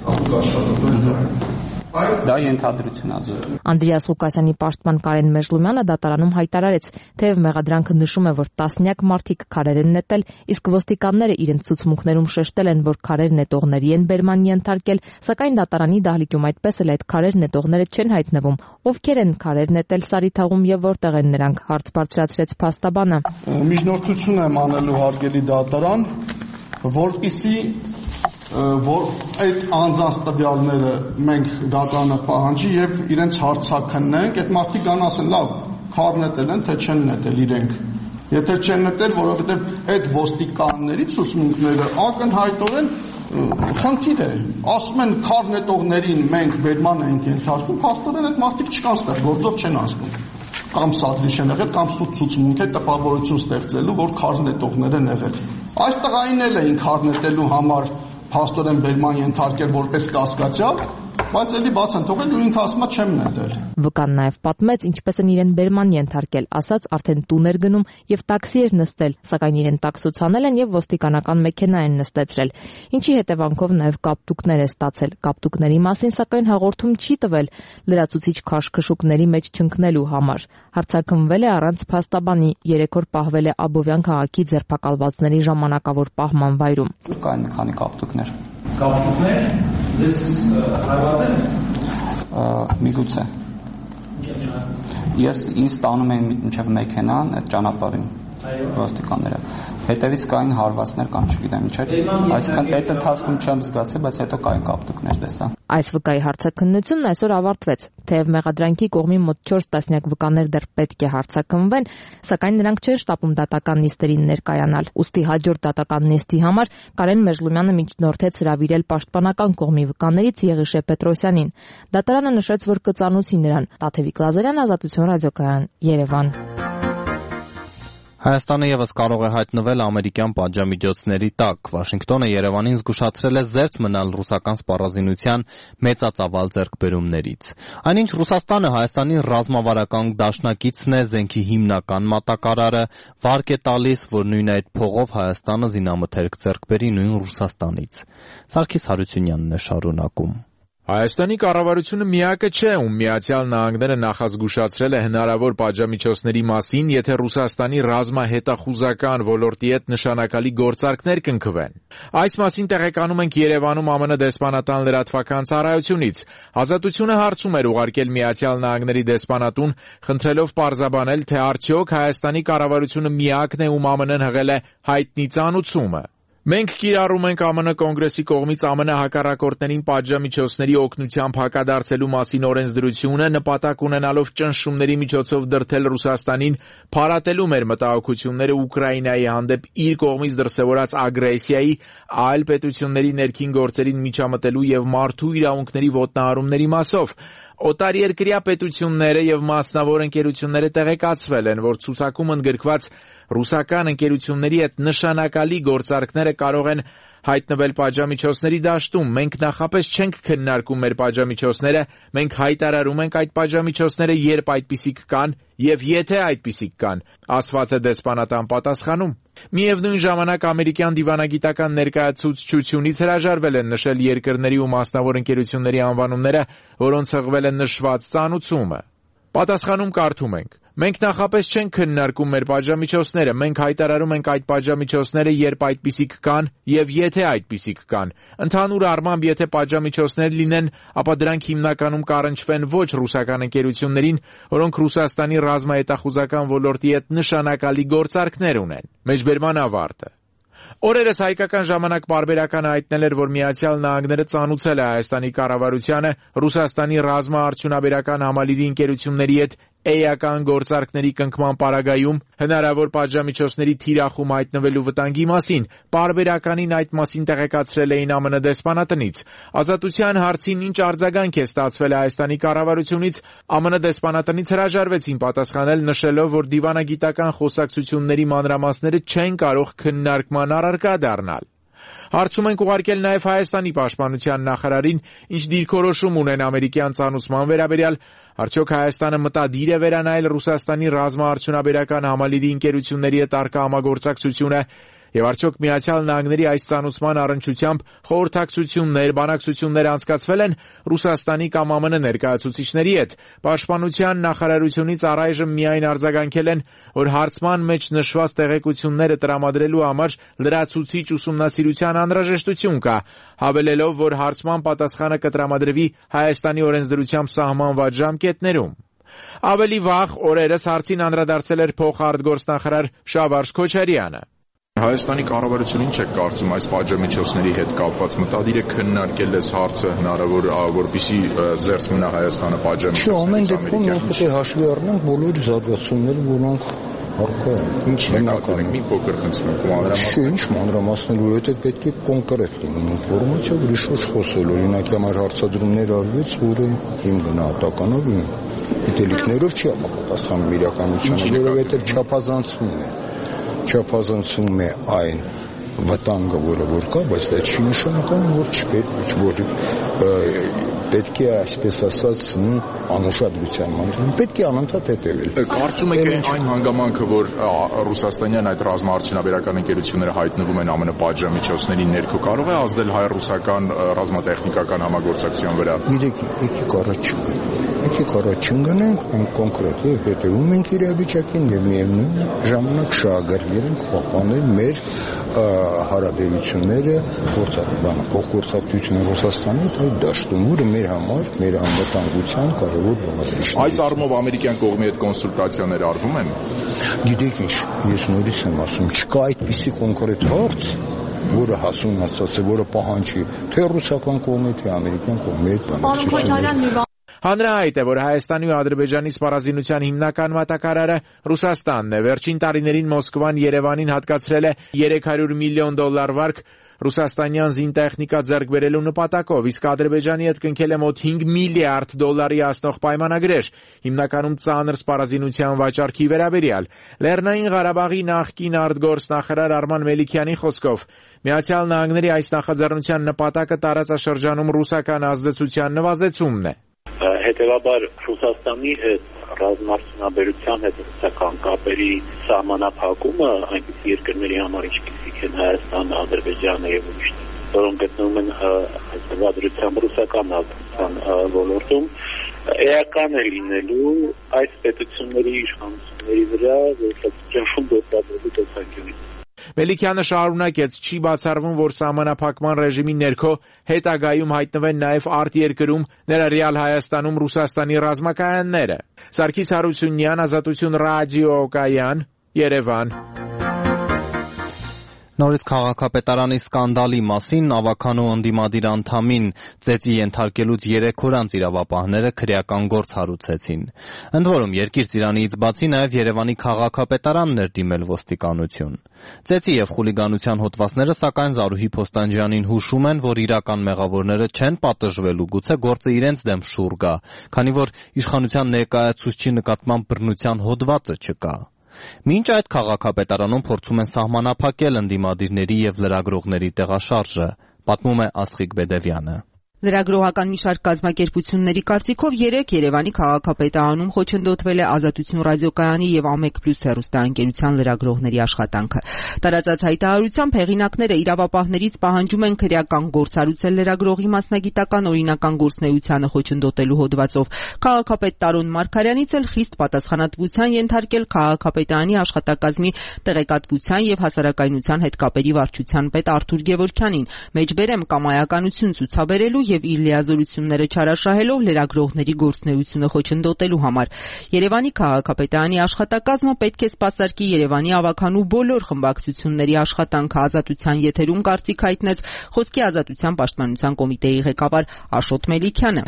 Դա ենթադրություն ազատ։ Անդրեաս Ղուկասյանի պաշտպան Կարեն Մեժլումյանը դատարանում հայտարարեց, թեև մեղադրանքը նշում է, որ տասնյակ մարդիկ քարեր են նետել, իսկ ոստիկանները իրենց ցուցմունքներում շեշտել են, որ քարեր նետողների են բերման ենթարկել, սակայն դատարանի դահլիճում այդպես էլ այդ քարեր նետողները չեն հայտնվում։ Ովքեր են քարեր նետել Սարիթաղում եւ որտեղ են նրանք, հարց բարձրացրեց փաստաբանը։ Միջնորդություն եմ անելու հարգելի դատարան, որպեսզի որ այդ անձանց տվյալները մենք դատարանը պահանջի եւ իրենց հարցաքննենք, այդ մարդիկ կան ասեն, լավ, քար նետել են, թե չեն նետել իրենք։ Եթե չեն նետել, որովհետեւ այդ ոստիկանների ցուցմունքները ակնհայտորեն խնդիր է։ Ասում են քար նետողներին մենք բերման ենք ենթարկում, փաստորեն այդ մարդիկ չկան ստեղ, գործով չեն անցնում։ Կամ սադրիչ են եղել, կամ ցուցմունք է տպավորություն ստեղծելու, որ քար նետողներ են եղել։ Այստեղ այն էլ էին քար նետելու համար փաստորեն բերման ենթարկել որպես կասկածյալ, բայց էլի բաց են թողել ու ինքը ասում է չեմ նետել։ Վկան նաև պատմեց, ինչպես են իրեն բերման ենթարկել, ասաց արդեն տուն էր գնում եւ տաքսի էր նստել, սակայն իրեն տաքսուցանել են եւ ոստիկանական մեքենա են նստեցրել, ինչի հետևանքով նաև կապտուկներ է ստացել։ Կապտուկների մասին սակայն հաղորդում չի տվել լրացուցիչ քաշքշուկների մեջ չընկնելու համար։ Հարցաքննվել է առանց փաստաբանի, 3 օր պահվել է Աբովյան քաղաքի ձերբակալվածների ժամանակավոր պահման վայրում։ Կային մի քանի կապտուկներ։ Կապտուկներ ձեզ հարվածել են։ Միգուցե։ Ես ինձ տանում եմ մինչև մեքենան այդ ճանապարհին ոստիկանները։ Հետևից կային հարվածներ կամ չգիտեմ ինչեր։ Այսինքն այդ ընթացքում չեմ զգացել, բայց հետո կային կապտուկներ տեսա։ Այս վկայի հարցաքննությունն այսօր ավարտվեց։ Թեև մեղադրանքի կողմի մոտ 4 տասնյակ վկաներ դեռ պետք է հարցաքննվեն, սակայն նրանք չեն շտապում դատական նիստերին ներկայանալ։ Ուստի հաջորդ դատական նիստի համար Կարեն Մեժլումյանը միջնորդեց հրավիրել պաշտպանական կողմի վկաներից Եղիշե Պետրոսյանին։ Դատարանը նշեց, որ կծանուցի նրան։ Տաթևիկ Լազարյան, Ազատություն ռադիոկայան, Երևան։ Հայաստանը եւս կարող է հայտնվել ամերիկյան պատժամիջոցների տակ։ Վաշինգտոնը Երևանին զգուշացրել է զերծ մնալ ռուսական սպառազինության մեծածավալ ձեռքբերումներից։ Այնինչ Ռուսաստանը Հայաստանի ռազմավարական դաշնակիցն է, զենքի հիմնական մատակարարը, վարկ է տալիս, որ նույն այդ փողով Հայաստանը զինամթերք ձեռք բերի նույն Ռուսաստանից։ Սարգիս Հարությունյանն է շարունակում։ Հայաստանի կառավարությունը միակը չէ, ում Միացյալ Նահանգները նախազգուշացրել է հնարավոր պատժամիջոցների մասին, եթե Ռուսաստանի ռազմահետախուզական ոլորտի հետ նշանակալի գործարքներ կնքվեն։ Այս մասին տեղեկանում ենք Երևանում ԱՄՆ դեսպանատան լրատվական ծառայությունից։ Ազատությունը հարցում էր ուղարկել Միացյալ Նահանգների դեսպանատուն, խնդրելով պարզաբանել, թե արդյոք Հայաստանի կառավարությունը միակն է, ում ԱՄՆ-ն հղել է հայտնի ծանուցումը։ Մենք կիրառում ենք ԱՄՆ կոնգրեսի կողմից ԱՄՆ հակառակորդներին պատժամիջոցների օգնությամբ հակադարձելու մասին օրենսդրությունը, նպատակ ունենալով ճնշումների միջոցով դրդել Ռուսաստանին փարատելու մեր մտահոգությունները Ուկրաինայի հանդեպ իր կողմից դրսևորած ագրեսիայի, այլ պետությունների ներքին գործերին միջամտելու եւ մարդու իրավունքների ոտնահարումների մասով։ Օտարերկրյա պետությունները եւ մասնավոր ընկերությունները տեղեկացվել են, որ ցուցակում ընդգրկված ռուսական ընկերությունների հետ նշանակալի գործարքները կարող են հայտնվել պատժամիջոցների դաշտում։ Մենք նախապես չենք քննարկում մեր պատժամիջոցները, մենք հայտարարում ենք այդ պատժամիջոցները, երբ այդպիսիք կան եւ եթե այդպիսիք կան, ասված է դեսպանատան պատասխանում։ Միևնույն ժամանակ ամերիկյան դիվանագիտական ներկայացուցչությունից հրաժարվել են նշել երկրների ու մասնավոր ընկերությունների անվանումները, որոնց հղվել է նշված ծանուցումը։ Պատասխանում կարդում ենք. Մենք նախապես չենք քննարկում մեր պատժամիջոցները, մենք հայտարարում ենք այդ պատժամիջոցները, երբ այդպիսիք կան եւ եթե այդպիսիք կան։ Ընդհանուր առմամբ, եթե պատժամիջոցներ լինեն, ապա դրանք հիմնականում կառնչվեն ոչ ռուսական ընկերություններին, որոնք Ռուսաստանի ռազմահետախուզական ոլորտի հետ նշանակալի գործարքներ ունեն։ Մեջբերման ավարտը։ Օրերս հայկական ժամանակ պարբերական հայտնել էր, որ Միացյալ Նահանգները ծանուցել է Հայաստանի կառավարությանը Ռուսաստանի ռազմաարդյունաբերական համալիրի ընկերությունների հետ էական գործարքների կնքման պարագայում հնարավոր պատժամիջոցների թիրախում հայտնվելու վտանգի մասին, պարբերականին այդ մասին տեղեկացրել էին ԱՄՆ դեսպանատնից։ Ազատության հարցին ինչ արձագանք է ստացվել Հայաստանի կառավարությունից, ԱՄՆ դեսպանատնից հրաժարվեցին պատասխանել, նշելով, որ դիվանագիտական խոսակցությունների մանրամասները չեն կարող քննարկման առարկա դառնալ։ Հարցում ենք ուղարկել նաև Հայաստանի պաշտպանության նախարարին, ինչ դիրքորոշում ունեն ամերիկյան ծանուցման վերաբերյալ, արդյոք Հայաստանը մտադիր է վերանայել Ռուսաստանի ռազմաարդյունաբերական համալիրի ընկերությունների հետ առկա համագործակցությունը, եւ արդյոք Միացյալ Նահանգների այս ծանուցման առնչությամբ խորհրդակցություններ, բանակցություններ անցկացվել են Ռուսաստանի կամ ԱՄՆ ներկայացուցիչների հետ։ Պաշտպանության նախարարությունից առայժմ միայն արձագանքել են, որ հարցման մեջ նշված տեղեկությունները տրամադրելու համար լրացուցիչ ուսումնասիրության անհրաժեշտություն կա, հավելելով, որ հարցման պատասխանը կտրամադրվի Հայաստանի օրենսդրությամբ սահմանված ժամկետներում։ Ավելի վաղ օրերս հարցին անդրադարձել էր փոխարտգործնախարար Շավարժ Քոչարյանը։ Հայաստանի կառավարությունն ինչ է կարծում այս պատժամիջոցների հետ կապված, մտադիր է քննարկել այս հարցը հնարավոր որպեսզի զերծ մնա Հայաստանը պատժամիջոցներից։ Ամեն դեպքում մենք պետք է հաշվի առնենք բոլոր զարգացումները, որոնք առկա են։ Ինչ հիմնական մի փոքր խնդրում ինչ մանրամասնել, որովհետև պետք է կոնկրետ լինի ինֆորմացիա, որի շուրջ խոսել։ Օրինակ, համար հարցադրումներ արվեց, որը իմ գնահատականով գիտելիքներով չի համապատասխանում իրականությանը, որովհետև չափազանցում է այն վտանգը, որը կա, բայց դա չի նշանակում, որ պետք է այսպես ասած անուշադրության մանրում, պետք է անընդհատ հետևել։ Կարծում եք այն հանգամանքը, որ ռուսաստանյան այդ ռազմաարդյունաբերական ընկերությունները հայտնվում են ԱՄՆ պատժամիջոցների ներքո, կարող է ազդել հայ-ռուսական ռազմատեխնիկական համագործակցության վրա։ Եկեք առաջ չընկնենք, մենք կոնկրետ եւ հետևում ենք իրավիճակին եւ միևնույն ժամանակ շահագրգիռ ենք պահպանել մեր հարաբերությունները փոխգործակցությունը Ռուսաստանի հետ այդ դաշտում, որը մեր համար, մեր անվտանգության կարևոր բաղադրիչն է։ Այս առումով ամերիկյան կողմի հետ կոնսուլտացիաներ արվում են։ Գիտեք ինչ, ես նորից եմ ասում, չկա այդպիսի կոնկրետ հարց, որը հասունացած է, որը պահանջի թե ռուսական կողմի, թե ամերիկյան կողմի հետ բանակցություններ։ Հանրահայտ է, որ Հայաստանի ու Ադրբեջանի սպառազինության հիմնական մատակարարը Ռուսաստանն է։ Վերջին տարիներին Մոսկվան Երևանին հատկացրել է $300 միլիոն վարկ ռուսաստանյան զինտեխնիկա ձեռք բերելու նպատակով, իսկ Ադրբեջանի հետ կնքել է մոտ $5 միլիարդ հասնող պայմանագրեր, հիմնականում ծանր սպառազինության վաճառքի վերաբերյալ։ Լեռնային Ղարաբաղի նախկին արտգործնախարար Արման Մելիքյանի խոսքով Միացյալ Նահանգների այս նախաձեռնության նպատակը տարածաշրջանում ռուսական ազդեցության նվազեցումն է։ Հետևաբար Ռուսաստանի հետ ռազմաարդյունաբերության հետ ռուսական կապերի սահմանափակումը այնպիսի երկրների համար, ինչպիսիք են Հայաստանը, Ադրբեջանը եւ ուրիշներ, որոնք գտնվում են հաստատագրությամբ ռուսական ազդեցության ոլորտում, էական է լինելու այս պետությունների իշխանությունների վրա, որպես ճնշում գործադրելու տեսանկյունից։ Մելիքյանը շարունակեց, չի բացառվում, որ սահմանափակման ռեժիմի ներքո հետագայում հայտնվեն նաև արտերկրում, ներառյալ Հայաստանում Ռուսաստանի ռազմակայանները։ Սարգիս Հարությունյան, Ազատություն ռադիոկայան, Երևան։ Նորից քաղաքապետարանի սկանդալի մասին ավականու ընդդիմադիր անդամին ծեծի ենթարկելուց 3 օր անց իրավապահները քրեական գործ հարուցեցին։ Ընդ որում երկիր ծիրանիից բացի նաև Երևանի քաղաքապետարանն էր դիմել ոստիկանություն։ Ծեծի եւ խուլիգանության հոդվածները սակայն Զարուհի Փոստանջյանին հուշում են, որ իրական մեղավորները չեն պատժվելու, գուցե գործը իրենց դեմ շուռ գա, քանի որ իշխանության ներկայացուցչի նկատմամբ բռնության հոդվածը չկա։ Մինչ այդ քաղաքապետարանում փորձում են սահմանափակել ընդդիմադիրների եւ լրագրողների տեղաշարժը, պատմում է Աստղիկ Բեդևյանը։ Լրագրողական մի շարք կազմակերպությունների կարծիքով Երևանի քաղաքապետարանում խոչընդոտվել է Ազատություն ռադիոկայանի եւ Ամեկ+ հեռուստաընկերության լրագրողների աշխատանքը։ Տարածած հայտարարությամբ հեղինակները իրավապահներից պահանջում են քրեական գործ հարուցել լրագրողի մասնագիտական օրինական գործունեությանը խոչընդոտելու հոդվածով։ Քաղաքապետ Տարոն Մարգարյանից էլ խիստ պատասխանատվության ենթարկել քաղաքապետարանի աշխատակազմի տեղեկատվության եւ հասարակայնության հետ կապերի վարչության պետ Արթուր Գևորգյանին, մեջբերեմ կամայականություն ցուցաբերելու եւ իր լիազորությունները չարաշահելով լրագրողների գործունեությունը խոչընդոտելու համար։ Երևանի քաղաքապետարանի աշխատակազմը պետք է սպասարկի Երևանի ավագանու բոլոր խմբակցությունների աշխատանքը, ազատության եթերում կարծիք հայտնեց Խոսքի ազատության պաշտպանության կոմիտեի ղեկավար Աշոտ Մելիքյանը։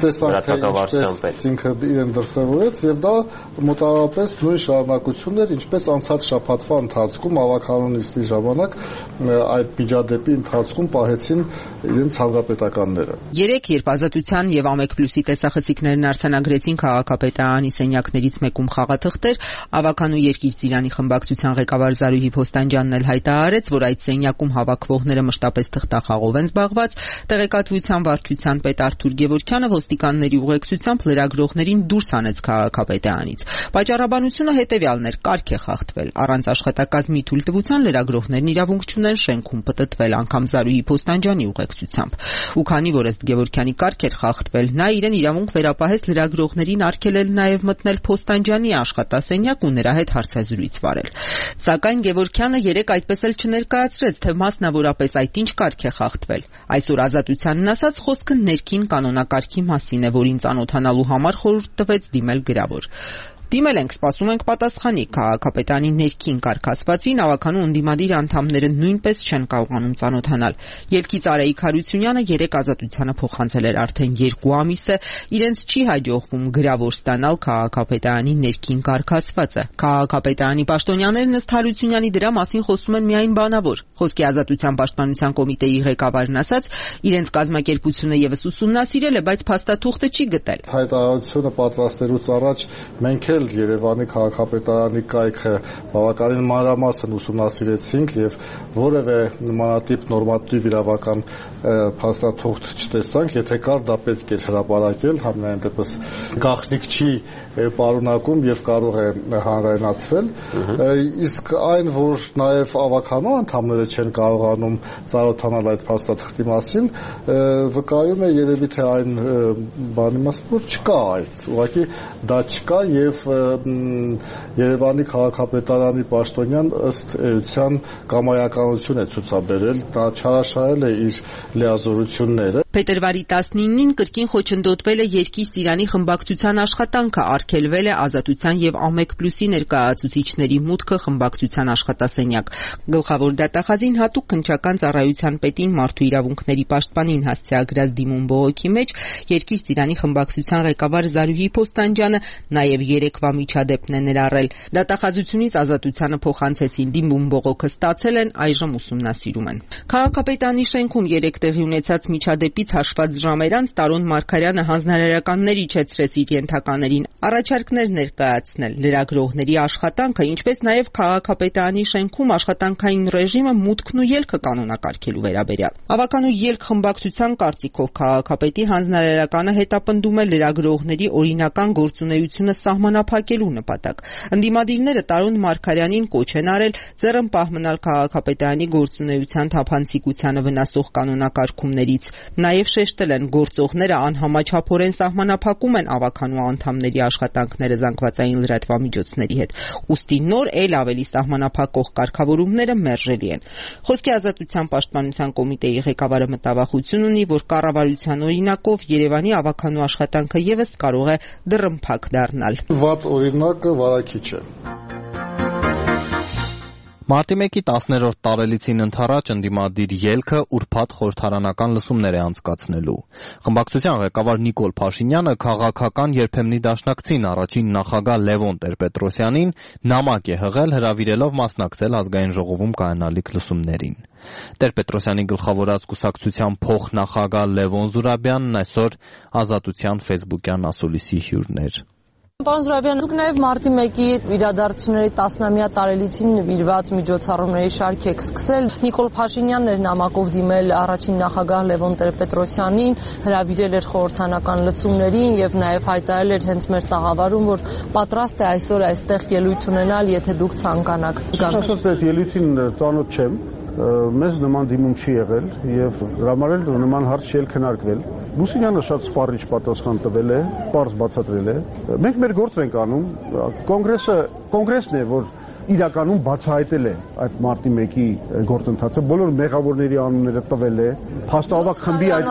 Ինքը իրեն դրսևորեց եւ դա մոտավորապես նույն շարունակությունն էր, ինչպես անցած շաբաթվա ընթացքում ավականունիստի ժամանակ այդ միջադեպի ընթացքում պահեցին իրենց հանրապետականները։ Երեք երբ ազատության եւ Ամեկ+-ի տեսախցիկներն արձանագրեցին քաղաքապետարանի սենյակներից մեկում խաղաթղթեր, ավականու Երկիր Ծիրանի խմբակցության ղեկավար Զարուհի Փոստանջյանն էլ հայտարարեց, որ այդ սենյակում հավաքվողները մշտապես թղթախաղով են զբաղված, տեղեկատվության վարչության պետ Արթուր Գևորգյանը ոստիկանների ուղեկցությամբ լրագրողներին դուրս հանեց քաղաքապետարանից։ Պատճառաբանությունը հետեւյալն էր՝ կարգ է խախտվել։ Առանց աշխատակազմի թույլտվության լրագրողներն իրավունք չունեն շենքում պտտվել, անգամ Զարուհի Փոստանջյանի ուղեկցությամբ։ Ու քանի որ ըստ Գևորգյանի կարգ էր խախտվել, նա իրեն իրավունք վերապահեց լրագրողներին արգելել նաև մտնել Փոստանջյանի աշխատասենյակ ու նրա հետ հարցազրույց վարել։ Սակայն Գևորգյանը երեք այդպես էլ չներկայացրեց, թե մասնավորապես այդ ինչ կարգ է խախտվել։ Այսօր ազատությանն ասած խոսքը ներքին կանոնակարգի մասին է, որին ծանոթանալու համար խորհուրդ տվեց դիմել գրավոր։ Դիմել ենք, սպասում ենք պատասխանի։ Քաղաքապետարանի ներքին կարգասվածին ավականու ընդդիմադիր անդամները նույնպես չեն կարողանում ծանոթանալ։ Ելքից Արայիկ Հարությունյանը երեք ազատությանը փոխանցել էր արդեն 2 ամիս է, իրենց չի հաջողվում գրավոր ստանալ քաղաքապետարանի ներքին կարգասվածը։ Քաղաքապետարանի պաշտոնյաներն ըստ Հարությունյանի դրա մասին խոսում են միայն բանավոր։ Խոսքի ազատության պաշտպանության կոմիտեի ղեկավարն ասաց, իրենց կազմակերպությունը եւս ուսումնասիրել է, բայց փաստաթուղթը չի գտել։ Հայտարարությունը պատրաստելուց առաջ մենք Երևանի քաղաքապետարանի կայքը բավականին մանրամասն ուսումնասիրեցինք եւ որևէ նմանատիպ նորմատիվ իրավական փաստաթուղթ չտեսանք, եթե կար դա պետք է հրապարակել, համենայն դեպս գաղտնիք չի պարունակում եւ կարող է հանրայնացվել, իսկ այն, որ նաեւ ավականու անդամները չեն կարողանում ծանոթանալ այդ փաստաթղթի մասին, վկայում է երևի թե այն բանի մասին, որ չկա այդ, ուղղակի դա չկա եւ Երևանի քաղաքապետարանի պաշտոնյան ըստ էության կամայականություն է ցուցաբերել, դա չարաշահել է իր լիազորությունները։ Փետրվարի 19-ին կրկին խոչընդոտվել է Երկիր Ծիրանի խմբակցության աշխատանքը, արգելվել է Ազատության եւ Ամեկ+-ի ներկայացուցիչների մուտքը խմբակցության աշխատասենյակ։ Գլխավոր դատախազին հատուկ քննչական ծառայության պետին մարդու իրավունքների պաշտպանին հասցեագրած դիմում բողոքի մեջ Երկիր Ծիրանի խմբակցության ղեկավար Զարուհի Փոստանջյանը նաեւ երեկվա միջադեպն է ներառել։ Դատախազությունից Ազատությանը փոխանցեցին դիմում բողոքը ստացել են, այժմ ուսումնասիրում են։ Քաղաքապետարանի շենքում երեք տեղի ունեցած միջադեպից հաշված ժամեր անց Տարոն Մարգարյանը հանձնարարականներ իջեցրեց իր ենթականերին առաջարկներ ներկայացնել լրագրողների աշխատանքը, ինչպես նաև քաղաքապետարանի շենքում աշխատանքային ռեժիմը մուտքն ու ելքը կանոնակարգելու վերաբերյալ։ Ավականու ելք խմբակցության կարծիքով քաղաքապետի հանձնարարականը հետապնդում է լրագրողների օրինական գործունեությունը սահմանափակելու նպատակ։ Ընդդիմադիրները Տարոն Մարգարյանին կոչ են արել ձեռնպահ մնալ քաղաքապետարանի գործունեության թափանցիկությանը վնասող կանոնակարգումներից։ Նաև շեշտել են, գործողները անհամաչափորեն սահմանափակում են ավականու անդամների աշխատանքները զանգվածային լրատվամիջոցների հետ։ Ուստի նոր էլ ավելի սահմանափակող կարգավորումները մերժելի են։ Խոսքի ազատության պաշտպանության կոմիտեի ղեկավարը մտավախություն ունի, որ կառավարության օրինակով Երևանի ավականու աշխատանքը եւս կարող է դռնփակ դառնալ։ Վատ օրինակը վարակիչ է։ Մարտի 1-ի 10-րդ տարելիցին ընթരാճ ընդդիմադիր ելքը ուրբաթ խորհրդարանական լսումներ է անցկացնելու։ Խմբակցության ղեկավար Նիկոլ Փաշինյանը քաղաքական երբեմնի դաշնակցին առաջին նախագահ Լևոն Տեր-Պետրոսյանին նամակ է հղել հրավիրելով մասնակցել ազգային ժողովում կայանալիք լսումներին։ Տեր-Պետրոսյանի գլխավորած կուսակցության փոխնախագահ Լևոն Զուրաբյանն այսօր Ազատության ֆեյսբուքյան ասուլիսի հյուրն էր։ Պարոն Զուրաբյան, դուք նաև մարտի 1-ի իրադարձությունների 10-ամյա տարելիցին նվիրված միջոցառումների շարք եք սկսել։ Նիկոլ Փաշինյանն էր նամակով դիմել առաջին նախագահ Լևոն Տեր-Պետրոսյանին, հրավիրել էր խորհրդարանական լսումներին եւ նաև հայտարարել էր հենց մեր տաղավարում, որ պատրաստ է այսօր այստեղ ելույթ ունենալ, եթե դուք ցանկանաք։ Ասած այս ելույթին ծանոթ չեմ, մեզ նման դիմում չի եղել եւ դրա համար էլ նման հարց չի քննարկվել։ Բուսինյանը շատ սպառիչ պատասխան տվել է, պարզ բացատրել է։ Մենք մեր գործ ենք անում, կոնգրեսն է, որ իրականում բացահայտել է այդ մարտի 1-ի գործընթացը, բոլոր մեղավորների անունները տվել է, փաստավակ խմբի այդ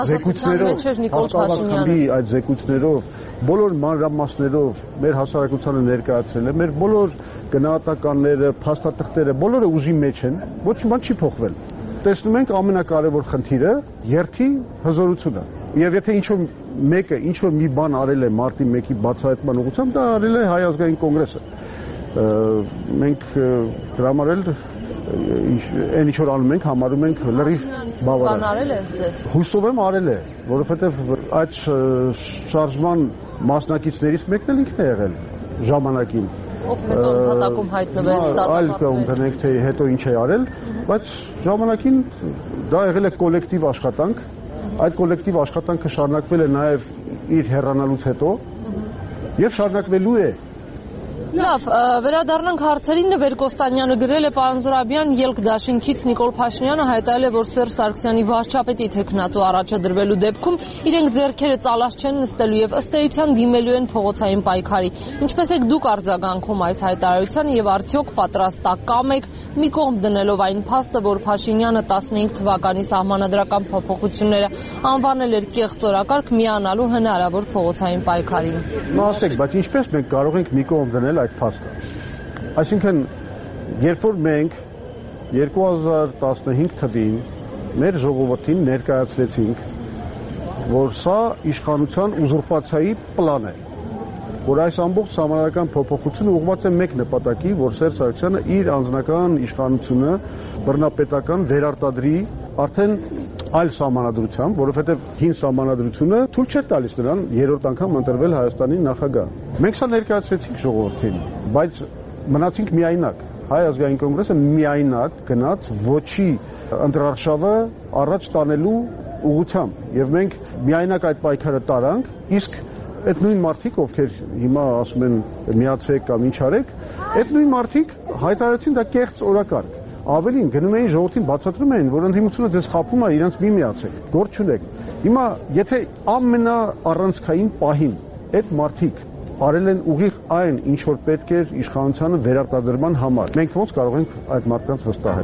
զեկույցներով, բոլոր մանրամասներով մեր հասարակությանը ներկայացրել է, մեր բոլոր գնահատականները, փաստաթղթերը, բոլորը ուժի մեջ են, ոչ մի բան չի փոխվել։ Տեսնում ենք ամենակարևոր խնդիրը երթի հզորությունը։ Եվ եթե ինչ-որ մի բան արել է մարտի 1-ի բացահայտման ուղղությամբ, դա արել է Հայ ազգային կոնգրեսը։ Մենք դրա համար էլ այն ինչ որ անում ենք, համարում ենք լրիվ բավարար։ Արել է ձեզ։ Հույսով եմ արել է, որովհետև այդ շարժման մասնակիցներից մեկն էլ ինքն է եղել ժամանակին։ Ով հետո ընդհատակում հայտնվեց դատապարտվեց։ Այլ կողմ դնենք, թե հետո ինչ է արել, բայց ժամանակին դա եղել է կոլեկտիվ աշխատանք։ Այդ կոլեկտիվ աշխատանքը շարունակվել է նաև իր հեռանալուց հետո եւ շարունակվելու է։ Լավ, վերադառնանք հարցերին։ Նվեր Կոստանյանը գրել է, պարոն Զուրաբյան, ելք դաշինքից Նիկոլ Փաշինյանը հայտարարել է, որ Սերժ Սարգսյանի վարչապետի թեկնածու առաջադրվելու դեպքում իրենք ձեռքերը ծալած չեն նստելու եւ ըստ էության դիմելու են փողոցային պայքարի։ Ինչպես եք դուք արձագանքում այս հայտարարությանը եւ արդյոք պատրաստակամ եք մի կողմ դնելով այն փաստը, որ Փաշինյանը 15 թվականի սահմանադրական փոփոխությունները անվանել էր կեղծ օրակարգ, միանալու հնարավոր փողոցային պայքարին։ Ասեք, բայց ինչպես մենք կարող ենք մի կողմ դնել այդ փաստը։ Այսինքն, երբ որ մենք 2015 թվին մեր ժողովրդին ներկայացրեցինք, որ սա իշխանության ուզուրպացիայի պլան է, որ այս ամբողջ սահմանադրական փոփոխությունը ուղղված է մեկ նպատակի, որ Սերժ Սարգսյանը իր անձնական իշխանությունը բռնապետական վերարտադրի արդեն այլ սահմանադրությամբ, որովհետև հին սահմանադրությունը թույլ չէր տալիս նրան երրորդ անգամ ընտրվել Հայաստանի նախագահ։ Մենք սա ներկայացրեցինք ժողովրդին, բայց մնացինք միայնակ։ Հայ ազգային կոնգրեսը միայնակ գնաց ոչի ընտրարշավը առաջ տանելու ուղղությամբ, եւ մենք միայնակ այդ պայքարը տարանք, իսկ այդ նույն մարդիկ, ովքեր հիմա ասում են միացեք կամ ինչ արեք, այդ նույն մարդիկ հայտարարեցին դա կեղծ օրակարգ։ Ավելին գնում էին ժողովրդին բացատրում էին, որ ընդդիմությունը ձեզ խաբում է, իրենց մի միացեք, գործ չունեք։ Հիմա եթե ամենաառանցքային պահին այդ մարդիկ արել են ուղիղ այն, ինչ որ պետք էր իշխանությանը վերարտադրման համար, մենք ոնց կարող ենք այդ մարդկանց վստահել։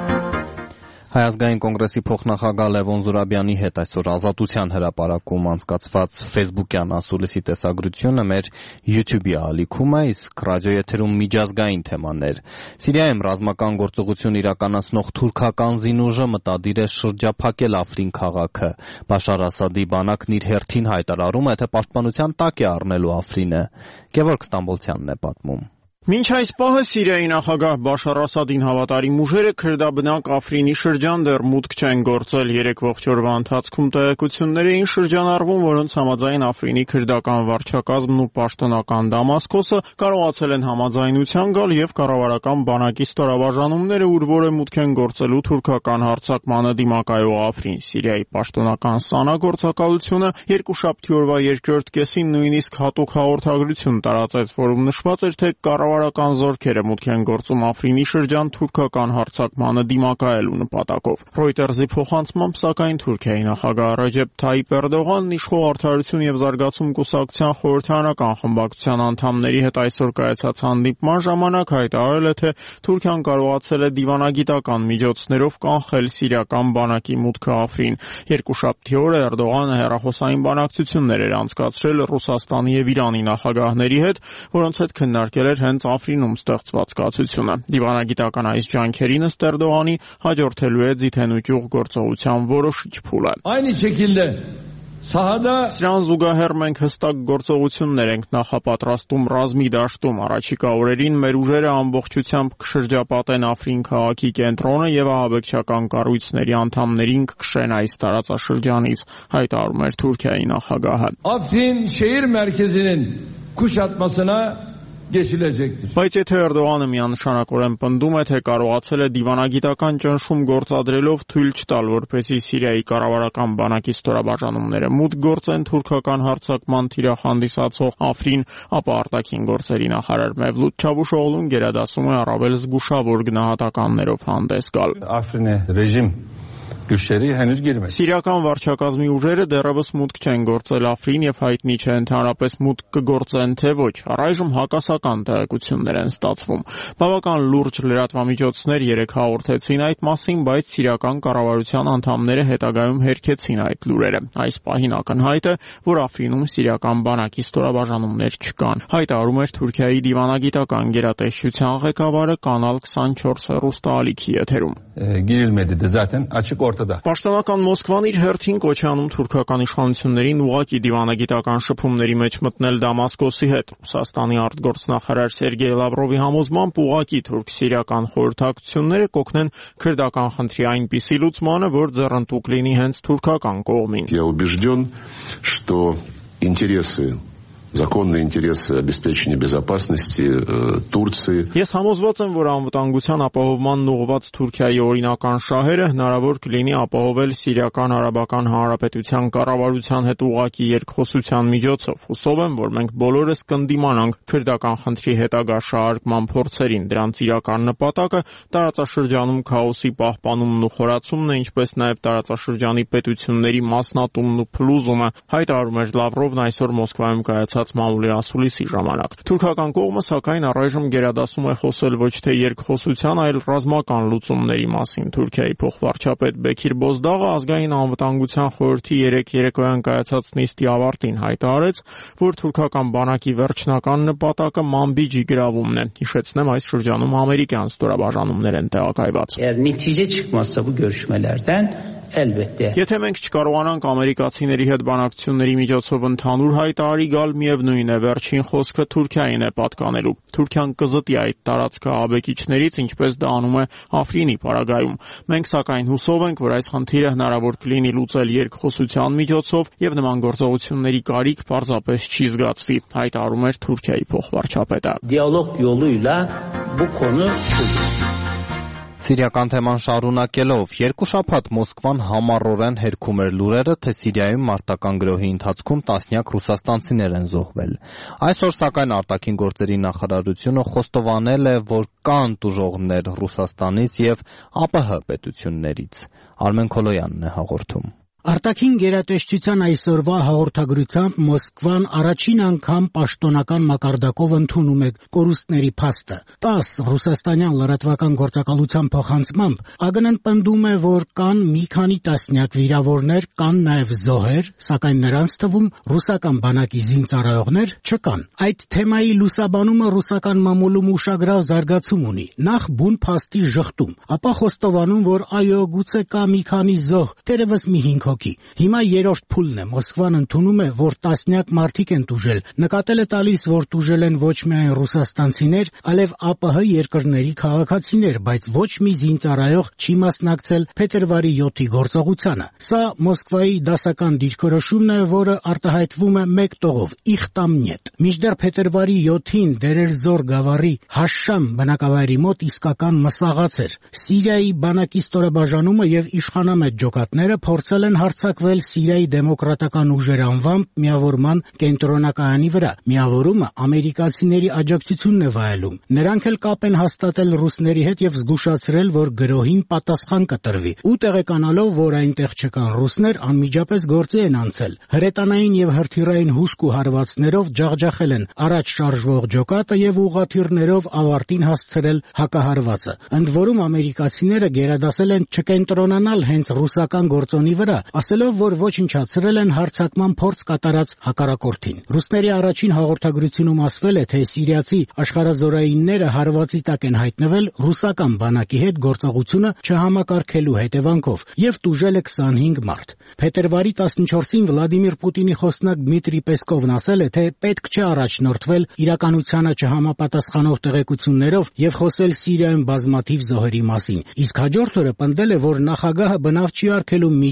Հայ ազգային կոնգրեսի փոխնախագահ Լևոն Զուրաբյանի հետ այսօր Ազատության հրապարակում անցկացված Facebook-յան ասուլիսի տեսագրությունը մեր YouTube-ի ալիքում է, իսկ ռադիոեթերում միջազգային թեմաներ։ Սիրիայում ռազմական գործողություն իրականացնող թուրքական զինուժը մտադիր է շրջափակել Աֆրին քաղաքը։ Բաշար Ասադի բանակն իր հերթին հայտարարում է, թե պաշտպանության տակ է առնելու Աֆրինը։ Գևորգ Ստամբոլցյանն է պատմում։ Մինչ այս պահը Սիրիայի նախագահ Բաշար Ասադին հավատարիմ ուժերը քրդաբնակ Աֆրինի շրջան դեռ մուտք չեն գործել։ 3 ողջ օրվա ընթացքում տեղեկություններ էին շրջանառվում, որոնց համաձայն Աֆրինի քրդական վարչակազմն ու պաշտոնական Դամասկոսը կարողացել են համաձայնության գալ եւ կառավարական բանակի ստորաբաժանումները ուրվոր է մուտք են գործելու թուրքական հարձակմանը դիմակայող Աֆրին։ Սիրիայի պաշտոնական ՍԱՆԱ գործակալությունը երկուշաբթի օրվա երկրորդ կեսին նույնիսկ հատուկ հաղորդագրություն տարածեց, որում նշված էր, թե կառավարական զորքերը մուտք են գործում Աֆրինի շրջան թուրքական հարձակմանը դիմակայելու նպատակով։ Reuters-ի փոխանցմամբ, սակայն Թուրքիայի նախագահ Ռեջեփ Թայիպ Էրդողանն իշխող Արդարություն եւ զարգացում կուսակցության խորհրդարանական խմբակցության անդամների հետ այսօր կայացած հանդիպման ժամանակ հայտարարել է, թե Թուրքիան կարողացել է դիվանագիտական միջոցներով կանխել սիրիական բանակի մուտքը Աֆրին։ Երկուշաբթի օրը Էրդողանը հեռախոսային բանակցություններ էր անցկացրել Ռուսաստանի եւ Իրանի նախագահների հետ, որոնց հետ քննարկել էր հենց Աֆրինում ստեղծված կացությունը։ Դիվանագիտական այս ջանքերին ըստ Էրդողանի հաջորդելու է ձիթենուճյուղ գործողության որոշիչ փուլը։ Սրան զուգահեռ մենք հստակ գործողություններ ենք նախապատրաստում ռազմի դաշտում։ Առաջիկա օրերին մեր ուժերը ամբողջությամբ կշրջապատեն Աֆրին քաղաքի կենտրոնը եւ ահաբեկչական կառույցների անդամներին կքշեն այս տարածաշրջանից, հայտարարում էր Թուրքիայի նախագահը։ Afrin şehir merkezinin kuşatmasına geçilecektir. Բայց եթե Էրդողանը միանշանակորեն պնդում է, թե կարողացել է դիվանագիտական ճնշում գործադրելով թույլ չտալ, որպեսզի Սիրիայի կառավարական բանակի ստորաբաժանումները մուտք գործեն թուրքական հարձակման թիրախ հանդիսացող Աֆրին, ապա արտաքին գործերի նախարար Մևլութ Չավուշօղլուն գերադասում է առավել զգուշավոր գնահատականներով հանդես գալ։ Աֆրինե ռեժիմ գշերի հենուց գիրմե։ Սիրիական վարչակազմի ուժերը դեռևս մուտք չեն գործել Աֆրին եւ հայտնի չէ ընդհանրապես մուտք կգործեն թե ոչ։ Առայժմ հակասական տեղեկություններ են ստացվում։ Բավական լուրջ լրատվամիջոցներ երեք հաղորդեցին այդ մասին, բայց սիրիական կառավարության անդամները հետագայում հերքեցին այդ լուրերը։ Այս պահին ակնհայտ է, որ Աֆրինում սիրիական բանակի ստորաբաժանումներ չկան։ Հայտարարում էր Թուրքիայի դիվանագիտական գերատեսչության ղեկավարը Կանալ 24 հեռուստաալիքի եթերում։ Պաշտոնական Մոսկվան իր հերթին կոչ է անում թուրքական իշխանություններին ուղղակի դիվանագիտական շփումների մեջ մտնել Դամասկոսի հետ։ Ռուսաստանի արտգործնախարար Սերգեյ Լավրովի համոզմամբ ուղղակի թուրք-սիրիական խորհրդակցությունները կօգնեն քրդական խնդրի այնպիսի լուծմանը, որ ձեռնտուկ լինի հենց թուրքական կողմին։ Я убежден, что интересы законные интересы обеспечения безопасности Турции. Ես համոզված եմ, որ անվտանգության ապահովմանն ուղղված Թուրքիայի օրինական շահերը հնարավոր կլինի ապահովել Սիրիական Արաբական Հանրապետության կառավարության հետ ուղղակի երկխոսության միջոցով։ Հուսով եմ, որ մենք բոլորս կընդդիմանանք քրդական խնդրի հետագա շահարկման փորձերին։ Դրանց իրական նպատակը տարածաշրջանում քաոսի պահպանումն ու խորացումն է, ինչպես նաև տարածաշրջանի պետությունների մասնատումն ու փլուզումը, հայտարարում էր Լավրովն այսօր Մոսկվայում կայացած մամուլի ասուլիսի ժամանակ։ Թուրքական կողմը սակայն առայժմ գերադասում է խոսել ոչ թե երկխոսության, այլ ռազմական լուծումների մասին։ Թուրքիայի փոխվարչապետ Բեքիր Բոզդաղը ազգային անվտանգության խորհրդի երեկոյան կայացած նիստի ավարտին հայտարարեց, որ թուրքական բանակի վերջնական նպատակը Մանբիջի գրավումն է։ Հիշեցնեմ, այս շրջանում ամերիկյան ստորաբաժանումներ են տեղակայված։ Եթե մենք չկարողանանք ամերիկացիների հետ բանակցությունների միջոցով ընդհանուր հայտարարի գալ, միևնույն է, վերջին խոսքը Թուրքիային է պատկանելու։ Թուրքիան կզտի այդ տարածքը աբեկիչներից, ինչպես դա անում է Աֆրինի պարագայում։ Մենք սակայն հուսով ենք, որ այս խնդիրը հնարավոր կլինի լուծել երկխոսության միջոցով եւ նման գործողությունների կարիք պարզապես չի զգացվի, հայտարարում էր Թուրքիայի փոխվարչապետը։ Դիալոգ յոլույla bu konu Սիրիական թեման շարունակելով, երկու շաբաթ Մոսկվան համառորեն հերքում էր լուրերը, թե Սիրիայում մարտական գրոհի ընթացքում տասնյակ ռուսաստանցիներ են զոհվել։ Այսօր սակայն արտաքին գործերի նախարարությունը խոստովանել է, որ կան տուժողներ Ռուսաստանից եւ ԱՊՀ պետություններից։ Արմեն Քոլոյանն է հաղորդում։ Արտաքին գերատեսչության այսօրվա հաղորդագրությամբ Մոսկվան առաջին անգամ պաշտոնական մակարդակով ընդունում է կորուստների փաստը։ 10 ռուսաստանյան լրատվական գործակալության փոխանցմամբ ԱԳՆ-ն պնդում է, որ կան մի քանի տասնյակ վիրավորներ, կան նաև զոհեր, սակայն նրանց թվում ռուսական բանակի զինծառայողներ չկան։ Այդ թեմայի լուսաբանումը ռուսական մամուլում ուշագրավ զարգացում ունի։ Նախ բուն փաստի ժխտում, ապա խոստովանում, որ այո, գուցե կա մի քանի զոհ, դեռևս մի 5 հոգի։ Հիմա երրորդ փուլն է։ Մոսկվան ընդունում է, որ տասնյակ մարդիկ են տուժել։ Նկատել է տալիս, որ տուժել են ոչ միայն ռուսաստանցիներ, այլև ԱՊՀ երկրների քաղաքացիներ, բայց ոչ մի զինծառայող չի մասնակցել փետրվարի 7-ի գործողությանը։ Սա Մոսկվայի դասական դիրքորոշումն է, որը արտահայտվում է մեկ տողով՝ իխտամնյետ։ Մինչդեռ փետրվարի 7-ին Դերերզոր գավառի Հաշշամ բնակավայրի մոտ իսկական մսաղաց էր։ Սիրիայի բանակի ստորաբաժանումը եւ իշխանամետ ջոկատները փորձել են հարձակվել Սիրիայի դեմոկրատական ուժեր անվամբ միավորման կենտրոնակայանի վրա։ Միավորումը ամերիկացիների աջակցությունն է վայելում։ Նրանք էլ կապ են հաստատել ռուսների հետ եւ զգուշացրել, որ գրոհին պատասխան կտրվի։ Ու տեղեկանալով, որ այնտեղ չկան ռուսներ, անմիջապես գործի են անցել։ Հրետանային եւ հրթիռային հուշք ու հարվածներով ջախջախել են առաջ շարժվող ջոկատը եւ ուղղաթիռներով ավարտին հասցրել հակահարվածը։ Ընդ որում ամերիկացիները գերադասել են չկենտրոնանալ հենց ռուսական գործոնի վրա, ասելով, որ ոչնչացրել են հարձակման փորձ կատարած հակառակորդին։ Ռուսների առաջին հաղորդագրությունում ասվել է, թե սիրիացի աշխարհազորայինները հարվածի տակ են հայտնվել ռուսական բանակի հետ գործողությունը չհամակարգելու հետևանքով եւ տուժել է 25 մարդ։ Փետրվարի 14-ին Վլադիմիր Պուտինի խոսնակ Դմիտրի Պեսկովն ասել է, թե պետք չէ առաջնորդվել իրականությանը չհամապատասխանող տեղեկություններով եւ խոսել Սիրիայում բազմաթիվ զոհերի մասին։ Իսկ հաջորդ օրը պնդել է, որ նախագահը բնավ չի արգելում միջադեպի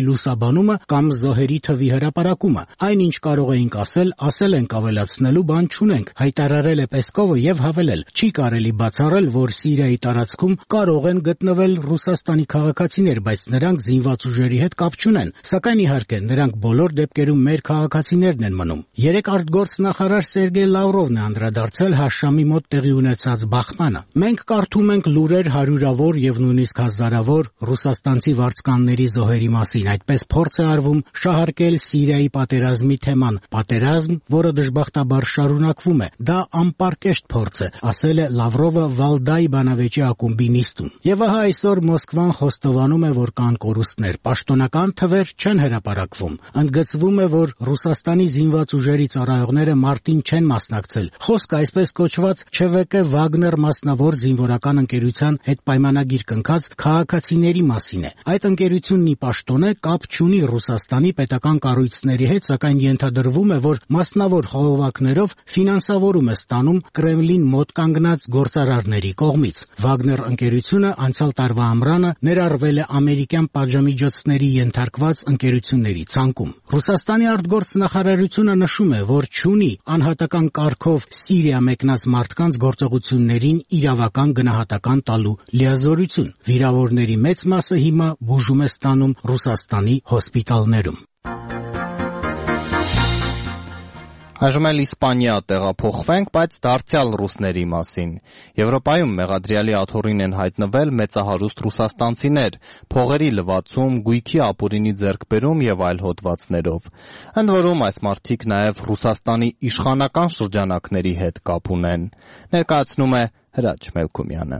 լուսաբանումը կամ զոհերի թվի հրապարակումը։ Այնինչ կարող էինք ասել ենք ավելացնելու բան չունենք, հայտարարել է Պեսկովը եւ հավելել. չի կարելի բացառել, որ Սիրիայի տարածքում կարող են գտնվել Ռուսաստանի քաղաքացիներ, բայց նրանք զինված ուժերի հետ կապ չունեն։ Սակայն իհարկե նրանք բոլոր դեպքերում մեր քաղաքացիներն են մնում։ Երեք արտգործնախարար Սերգեյ Լավրովն է անդրադարձել Հաշամի մոտ տեղի ունեցած բախմանը։ Մենք կարդում ենք լուրեր հարյուրավոր եւ նույնիսկ հազարավոր ռուսաստանցի վարձկանների զոհերի մասին։ Այդպես փորձ է արվում շահարկել Սիրիայի պատերազմի թեման։ Պատերազմ, որը դժբախտաբար շարունակվում է։ Դա անպարկեշտ փորձ է, ասել է Լավրովը Վալդայի բանավեճի ակումբի նիստում։ Եվ ահա այսօր Մոսկվան խոստովանում է, որ կան կորուստներ։ Պաշտոնական թվեր չեն հրապարակվում։ Ընդգծվում է, որ Ռուսաստանի զինված ուժերի ծառայողները մարտին չեն մասնակցել։ Խոսքը այսպես կոչված ՉՎԿ Վագներ մասնավոր զինվորական ընկերության հետ պայմանագիր կնքած քաղաքացիների մասին է։ Այդ ընկերությունն ի պաշտոնե կապ չունի Ռուսաստանի պետական կառույցների հետ, սակայն ենթադրվում է, որ մասնավոր խողովակներով ֆինանսավորում է ստանում Կրեմլին մոտ կանգնած գործարարների կողմից։ Վագներ ընկերությունը անցյալ տարվա ամռանը ներառվել է ամերիկյան պատժամիջոցների ենթարկված ընկերությունների ցանկում։ Ռուսաստանի արտգործնախարարությունը նշում է, որ չունի անհատական կարգով Սիրիա մեկնած մարդկանց գործողություններին իրավական գնահատական տալու լիազորություն։ Վիրավորների մեծ մասը հիմա բուժում է ստանում Ռուսաստանի հոսպիտալներում։ Այժմ էլ Իսպանիա տեղափոխվենք, բայց դարձյալ ռուսների մասին։ Եվրոպայում մեղադրյալի աթոռին են հայտնվել մեծահարուստ ռուսաստանցիներ, փողերի լվացում, գույքի ապուրինի ձեռքբերում եւ այլ հոդվածներով։ Ընդ որում այս մարդիկ նաեւ Ռուսաստանի իշխանական շրջանակների հետ կապ ունեն։ Ներկայացնում է Հրաչ Մելքումյանը։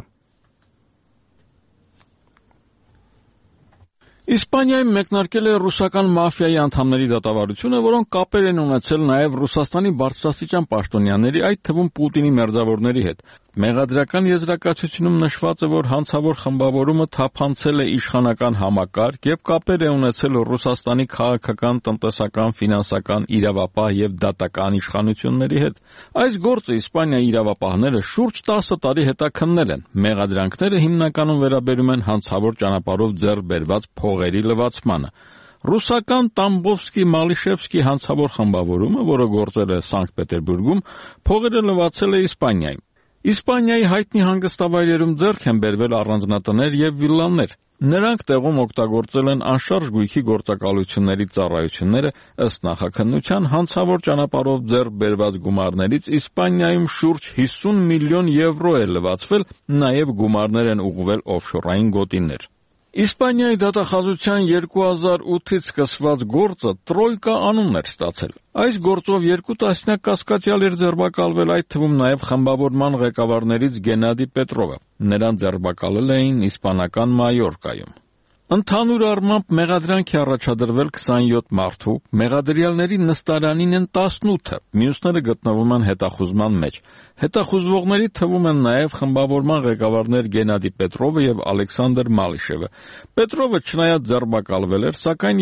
Իսպանիայում մեկնարկել է ռուսական մաֆիայի անդամների դատավարությունը, որոնք կապեր են ունեցել նաև Ռուսաստանի բարձրաստիճան պաշտոնյաների, այդ թվում Պուտինի մերձավորների հետ։ Մեղադրական եզրակացությունում նշված է, որ հանցավոր խմբավորումը թափանցել է իշխանական համակարգ եւ կապեր է ունեցել Ռուսաստանի քաղաքական, տնտեսական, ֆինանսական, իրավապահ եւ դատական իշխանությունների հետ։ Այս գործը Իսպանիայի իրավապահները շուրջ 10 տարի հետաքննել են։ Մեղադրանքները հիմնականում վերաբերում են հանցավոր ճանապարհով ձեռք բերված փողերի լվացմանը։ Ռուսական Տամբովսկի-Մալիշևսկի հանցավոր խմբավորումը, որը գործել է Սանկտ Պետերբուրգում, փողերը լվացել է Իսպանիայում։ Իսպանիայի հայտնի հանգստավայրերում ձեռք են բերվել առանձնատներ եւ վիլլաներ։ Նրանք տեղում օգտագործել են անշարժ գույքի գործակալությունների ծառայությունները, ըստ նախաքննության հանցավոր ճանապարհով ձեռք բերված գումարներից Իսպանիայում շուրջ 50 միլիոն եվրո է լվացվել, նաեւ գումարներ են ուղղվել օֆշորային գոտիներ։ Իսպանիայի դատախազության 2008-ից սկսված գործը Տրոյկա անունն էր ստացել։ Այս գործով 2 տասնյակ կասկածյալ էր ձերբակալվել, այդ թվում նաև խմբավորման ղեկավարներից Գենադի Պետրովը։ Նրան ձերբակալել էին իսպանական Մայորկայում։ Ընդհանուր առմամբ մեղադրանք է առաջադրվել 27 մարդու, մեղադրյալների նստարանին են 18-ը, մյուսները գտնվում են հետախուզման մեջ։ Հետախուզվողների թվում են նաև խմբավորման ղեկավարներ Գենադի Պետրովը եւ Ալեքսանդր Մալիշևը։ Պետրովը չնայած ձերբակալվել էր, սակայն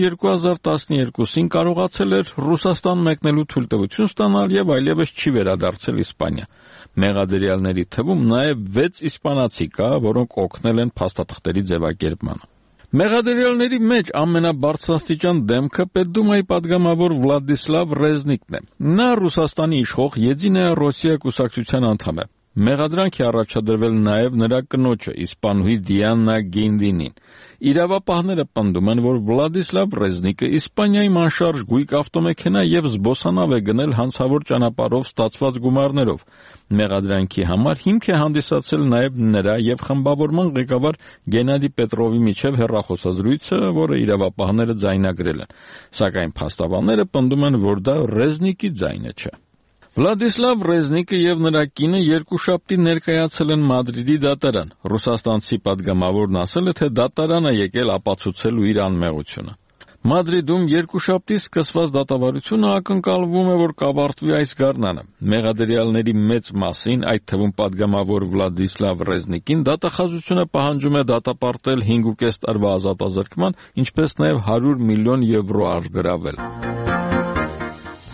2012-ին կարողացել էր Ռուսաստան մեկնելու թույլտվություն ստանալ եւ այլևս չի վերադարձել Իսպանիա։ Մեղադրյալների թվում նաև 6 իսպանացի կա, որոնք օգնել են փաստաթղթերի ձևակերպմանը։ Մեղադրյալների մեջ ամենաբարձրաստիճան դեմքը Պետդումայի падգամավոր Վլադիսլավ Ռեզնիկն է։ Նա Ռուսաստանի իշխող Եդինայա Ռոսիա կուսակցության անդամ է։ Մեղադրանք է առաջադրվել նաև նրա կնոջը, իսպանուհի Դիանա Գինդինին։ Իրավապահները պնդում են, որ Վլադիսլավ Ռեզնիկը Իսպանիայում անշարժ գույք ավտոմեքենա եւ զբոսանավ է գնել հանցավոր ճանապարհով ստացված գումարներով։ Մեղադրանքի համար հիմք է հանդիսացել նաև նրա եւ խմբավորման ղեկավար Գենադի Պետրովի միջև հեռախոսազրույցը, որը իրավապահները ձայնագրել են։ Սակայն փաստաբանները պնդում են, որ դա Ռեզնիկի ձայնը չէ։ Վլադիսլավ Ռեզնիկը եւ նրա կինը երկուշաբթի ներկայացել են Մադրիդի դատարան։ Ռուսաստանցի падգամավորն ասել է, թե դատարանը եկել ապացուցելու իր անմեղությունը։ Մադրիդում երկուշաբթի սկսված դատավարությունը ակնկալվում է, որ կավարտվի այս գարնանը։ Մեղադրյալների մեծ մասին, այդ թվում падգամավոր Վլադիսլավ Ռեզնիկին, դատախազությունը պահանջում է դատապարտել 5.5 տարվա ազատազրկման, ինչպես նաև 100 միլիոն եվրո արժգրավել։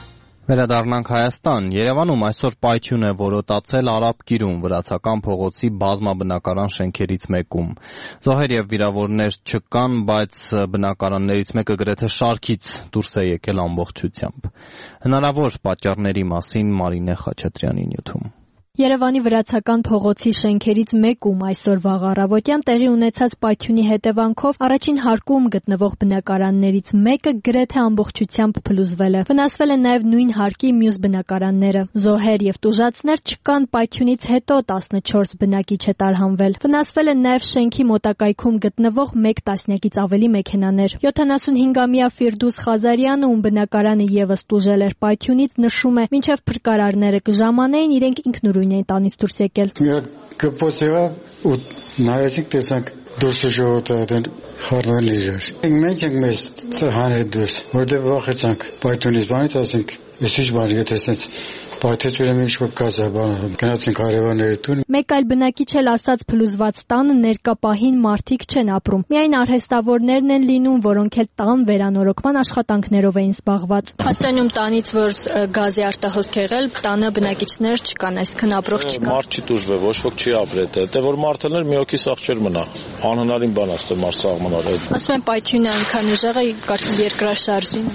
Վերադառնանք Հայաստան։ Երևանում այսօր պայթյուն է որոտացել Արաբկիրում վրացական փողոցի բազմաբնակարան շենքերից մեկում։ Զոհեր եւ վիրավորներ չկան, բայց բնակարաններից մեկը գրեթե շարքից դուրս է եկել ամբողջությամբ։ Հնարավոր պատճառների մասին Մարինե Խաչատրյանի նյութում։ Երևանի վրացական փողոցի շենքերից մեկում այսօր վաղ առավոտյան տեղի ունեցած պայթյունի հետևանքով առաջին հարկում գտնվող բնակարաններից մեկը գրեթե ամբողջությամբ փլուզվել է։ Վնասվել են նաև նույն հարկի մյուս բնակարանները։ Զոհեր եւ տուժածներ չկան, պայթյունից հետո 14 բնակիչ է տարհանվել։ Վնասվել են նաև շենքի մոտակայքում գտնվող 1 տասնյակից ավելի մեքենաներ։ 75-ամյա Ֆիրդուս Խազարյանը, ում բնակարանը եւս տուժել էր պայթյունից, նշում է, մինչեւ փրկարարները կժամանային, իրենք ինքնուրույն էին տանից դուրս եկել։ Մի հատ կպոց եղավ ու նայեցինք, տեսանք դուրսը ժողովուրդը խառնվել իրար։ Մենք ենք մեզ հանել դուրս, որտեղ վախեցանք պայթյունից բանից, ասենք, ես ինչ բան, եթե ասենց պայթեց ուրեմն ինչ-որ կազա բան, գնացինք հարևանների տուն։ Մեկ այլ բնակիչ էլ ասաց, փլուզված տանը ներկա պահին մարդիկ չեն ապրում։ Միայն արհեստավորներն են լինում, որոնք էլ տան վերանորոգման աշխատանքներով էին զբաղված։ Հաստանում տանից, որ գազի արտահոսք եղել, տանը բնակիչներ չկան, այսքան ապրող չկան։ Մարդ չի դժվել, ոչ ոք չի ապրել, դե որ մարդներ մի հոգի սաղ չէր մնա։ Անհնարին բան ասել մարդ սաղմանալ։ Ասում են պայթյունը այնքան ուժեղ է, կարծում երկրաշարժին։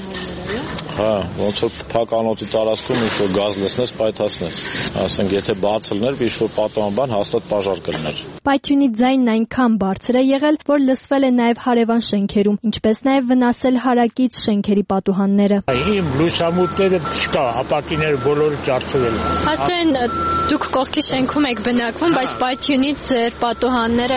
Հա, ոնց որ փականոթի տարածքում ինչ-որ գազ լցնես, պայթացնես։ Ասենք, եթե բաց լներ, ինչ-որ պատահական հաստատ պաժար կլներ։ Պայթյունի ձայնն այնքան բարձր է եղել, որ լսվել է նաև հարևան շենքերում, ինչպես նաև վնասել հարակից շենքերի պատուհանները։ Իմ լուսամուտները չկա, ապակիները բոլորը ջարդվել են։ Հաստատ դուք կողքի շենքում եք բնակվում, բայց պայթյունից ձեր պատուհանները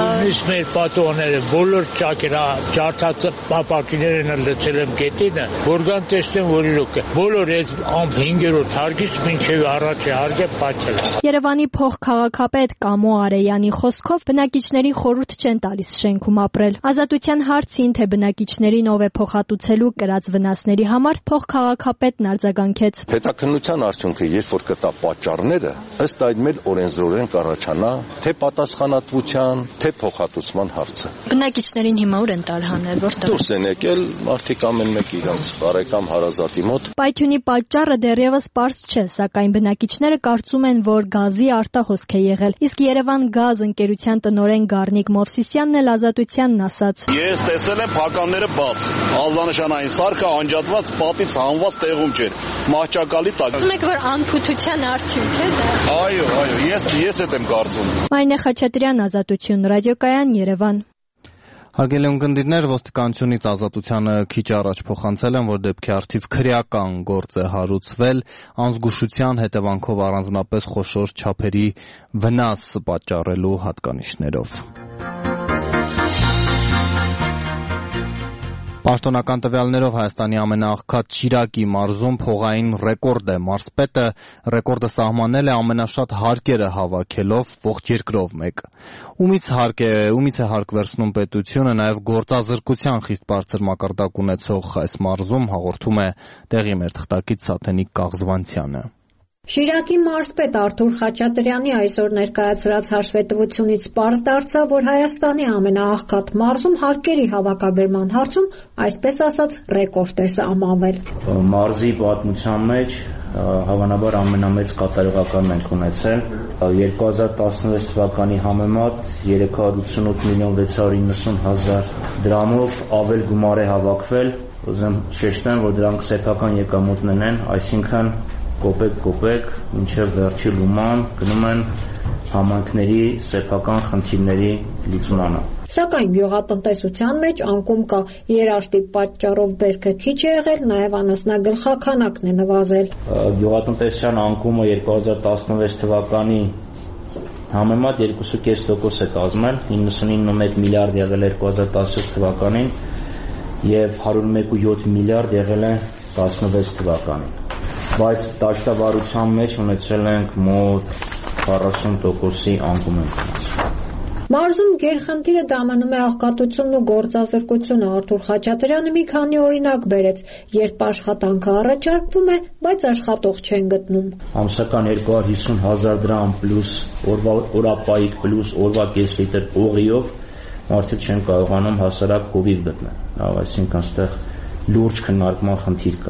մեր պատուհանները բոլոր ճակերա ջարդած ապակիներն լցել եմ գետինը, որքան տեսնեմ, որ իրոք է։ Բոլոր այս 5-րդ հարկից մինչև առաջի հարկը պայթել։ Երևանի փոխքաղաքապետ Կամո Արեյանի խոսքով բնակիչներին խորհուրդ չեն տալիս շենքում ապրել։ Ազատության հարցին, թե բնակիչներին ով է փոխհատուցելու կրած վնասների համար, փոխքաղաքապետն արձագանքեց։ Հետաքննության արդյունքը, երբ որ կտա պատճառները, ըստ այդ մեր օրենսդրորեն կառաջանա թե պատասխանատվության, թե փոխհատուցման հարցը։ Բնակիչներին հիմա ուր են տարհանել, որտեղ։ Դուրս են եկել մարդիկ ամեն մեկը իրանց բարեկամ հարազատի մոտ։ Պայթյունի պատճառը դեռևս պարզ չէ, սակայն բնակիչները կարծում են, որ գազի արտահոսք է եղել։ Իսկ Երևան գազ ընկերության տնօրեն Գառնիկ Մովսիսյանն էլ Ազատությանն ասաց. Ես տեսել եմ փականները բաց, ազանշանային սարքը անջատված, պատից հանված տեղում չէր, մահճակալի տակ։ Ասում եք, որ անփութության արդյունք է դա։ Այո, ես այդ եմ կարծում։ Մարինե Խաչատրյան, Ազատություն, ռադիոկայան, Երևան։ Հարգելի ունկնդիրներ, ոստիկանությունից Ազատությանը քիչ առաջ փոխանցել են, որ դեպքի առթիվ քրեական գործ է հարուցվել անզգուշության հետևանքով առանձնապես խոշոր չափերի վնաս պատճառելու հատկանիշներով։ Պաշտոնական տվյալներով Հայաստանի ամենաաղքատ Շիրակի մարզում փողային ռեկորդ է։ Մարզպետը ռեկորդը սահմանել է ամենաշատ հարկերը հավաքելով ողջ երկրով մեկ։ Ումից է հարկ վերցնում պետությունը, նաև գործազրկության խիստ բարձր մակարդակ ունեցող այս մարզում, հաղորդում է տեղի մեր թղթակից Սաթենիկ Կաղզվանցյանը։ Շիրակի մարզպետ Արթուր Խաչատրյանի այսօր ներկայացրած հաշվետվությունից պարզ դարձավ, որ Հայաստանի ամենաաղքատ մարզում հարկերի հավաքագրման հարցում, այսպես ասած, ռեկորդ է սահմանվել։ Մարզի պատմության մեջ հավանաբար ամենամեծ կատարողականն ենք ունեցել 2016 թվականի համեմատ 388 միլիոն 690 հազար դրամով ավել գումար է հավաքվել։ Ուզում շեշտեմ, որ դրանք սեփական եկամուտներն են, այսինքն կոպեկ մինչև վերջի լուման գնում են համայնքների սեփական խնդիրների լուծմանը։ Սակայն գյուղատնտեսության մեջ անկում կա երաշտի պատճառով բերքը քիչ է եղել, նաև անասնագլխաքանակն է նվազել։ Գյուղատնտեսության անկումը 2016 թվականի համեմատ 2.5% է կազմել, 99.1 միլիարդ եղել է 2017 թվականին եւ 101.7 միլիարդ եղել է 16 թվականին։ Բայց դաշտավարության մեջ ունեցել ենք մոտ 40%-ի անկում ենք ունեցել։ Մարզում գերխնդիրը դամանում է աղքատությունն ու գործազրկությունը։ Արթուր Խաչատրյանը մի քանի օրինակ բերեց, երբ աշխատանքը առաջարկվում է, բայց աշխատող չեն գտնում։ Ամսական 250 հազար դրամ պլյուս օրապայիկ պլյուս օրվա կես լիտր օղիով մարդիկ չեն կարողանում հասարակ հովիվ գտնել։ Այսինքն այստեղ լուրջ քննարկման խնդիր կա։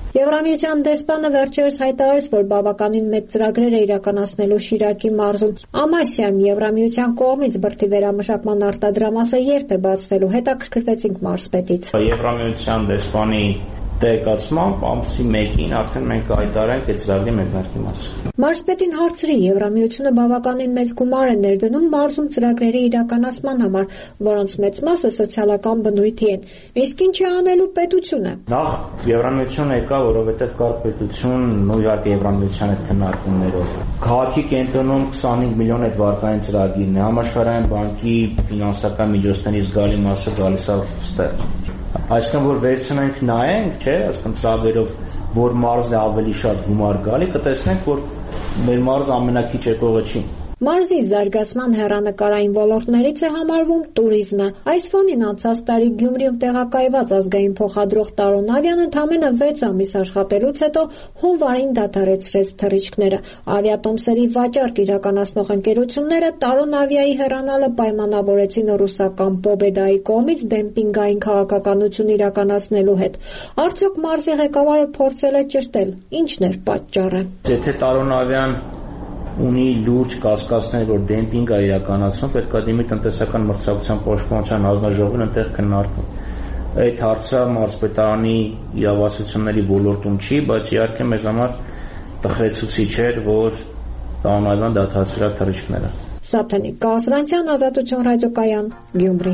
Եվրամիության դեսպանը վերջերս հայտարարեց, որ բավականին մեծ ծրագրեր է իրականացնելու Շիրակի մարզում։ Ամասիայում Եվրամիության կողմից բրդի վերամշակման արտադրամասը երբ է բացվելու, հետաքրքրվեցինք մարզպետից։ Եվրամիության դեսպանի տեղեկացմամբ ամսի 1-ին արդեն մենք հայտարարենք այդ ծրագրի մեկնարկի մասին։ Մարզպետին հարցրի, Եվրամիությունը բավականին մեծ գումար է ներդնում մարզում ծրագրերի իրականացման համար, որոնց մեծ մասը սոցիալական բնույթի են։ Իսկ ինչ է անելու պետությունը։ Նախ Եվրամիությունը եկա, որովհետև կար պետություն, ու իհարկե Եվրամիության այդ քննարկումներով։ Քաղաքի կենտրոնում 25 միլիոն այդ վարկային ծրագիրն է, համաշխարհային բանկի ֆինանսական միջոցների զգալի մասը գալիս է ստեղ։ Այսինքն որ վերցնենք նայենք, չէ, այսինքն ծրագրերով որ մարզն է ավելի շատ գումար գալի, կտեսնենք որ մեր մարզը ամենակիչ եկողը չի։ Մարզի զարգացման հեռանկարային ոլորտներից է համարվում տուրիզմը։ Այս ֆոնին անցած տարի Գյումրիում տեղակայված ազգային փոխադրող Տարոն Ավիան ընդամենը 6 ամիս աշխատելուց հետո հունվարին դադարեցրեց թռիչքները։ Ավիատոմսերի վաճառք իրականացնող ընկերությունները Տարոն Ավիայի հեռանալը պայմանավորեցին ռուսական Պոբեդայի կողմից դեմպինգային քաղաքականություն իրականացնելու հետ։ Արդյոք մարզի ղեկավարը փորձել է ճշտել, ինչն էր պատճառը։ Եթե Տարոն Ավիան ունի լուրջ կասկածներ, որ դեմպինգ է իրականացնում, պետք է դիմի տնտեսական մրցակցության պաշտպանության հանձնաժողովին այնտեղ քննարկվի։ Այդ հարցը մարզպետարանի իրավասությունների ոլորտում չի, բայց իհարկե մեզ համար տխրեցուցիչ էր, որ Տարոն Ավիան դադարեցրել թռիչքները։ Սաթենիկ Կասվանցյան, Ազատություն ռադիոկայան, Գյումրի։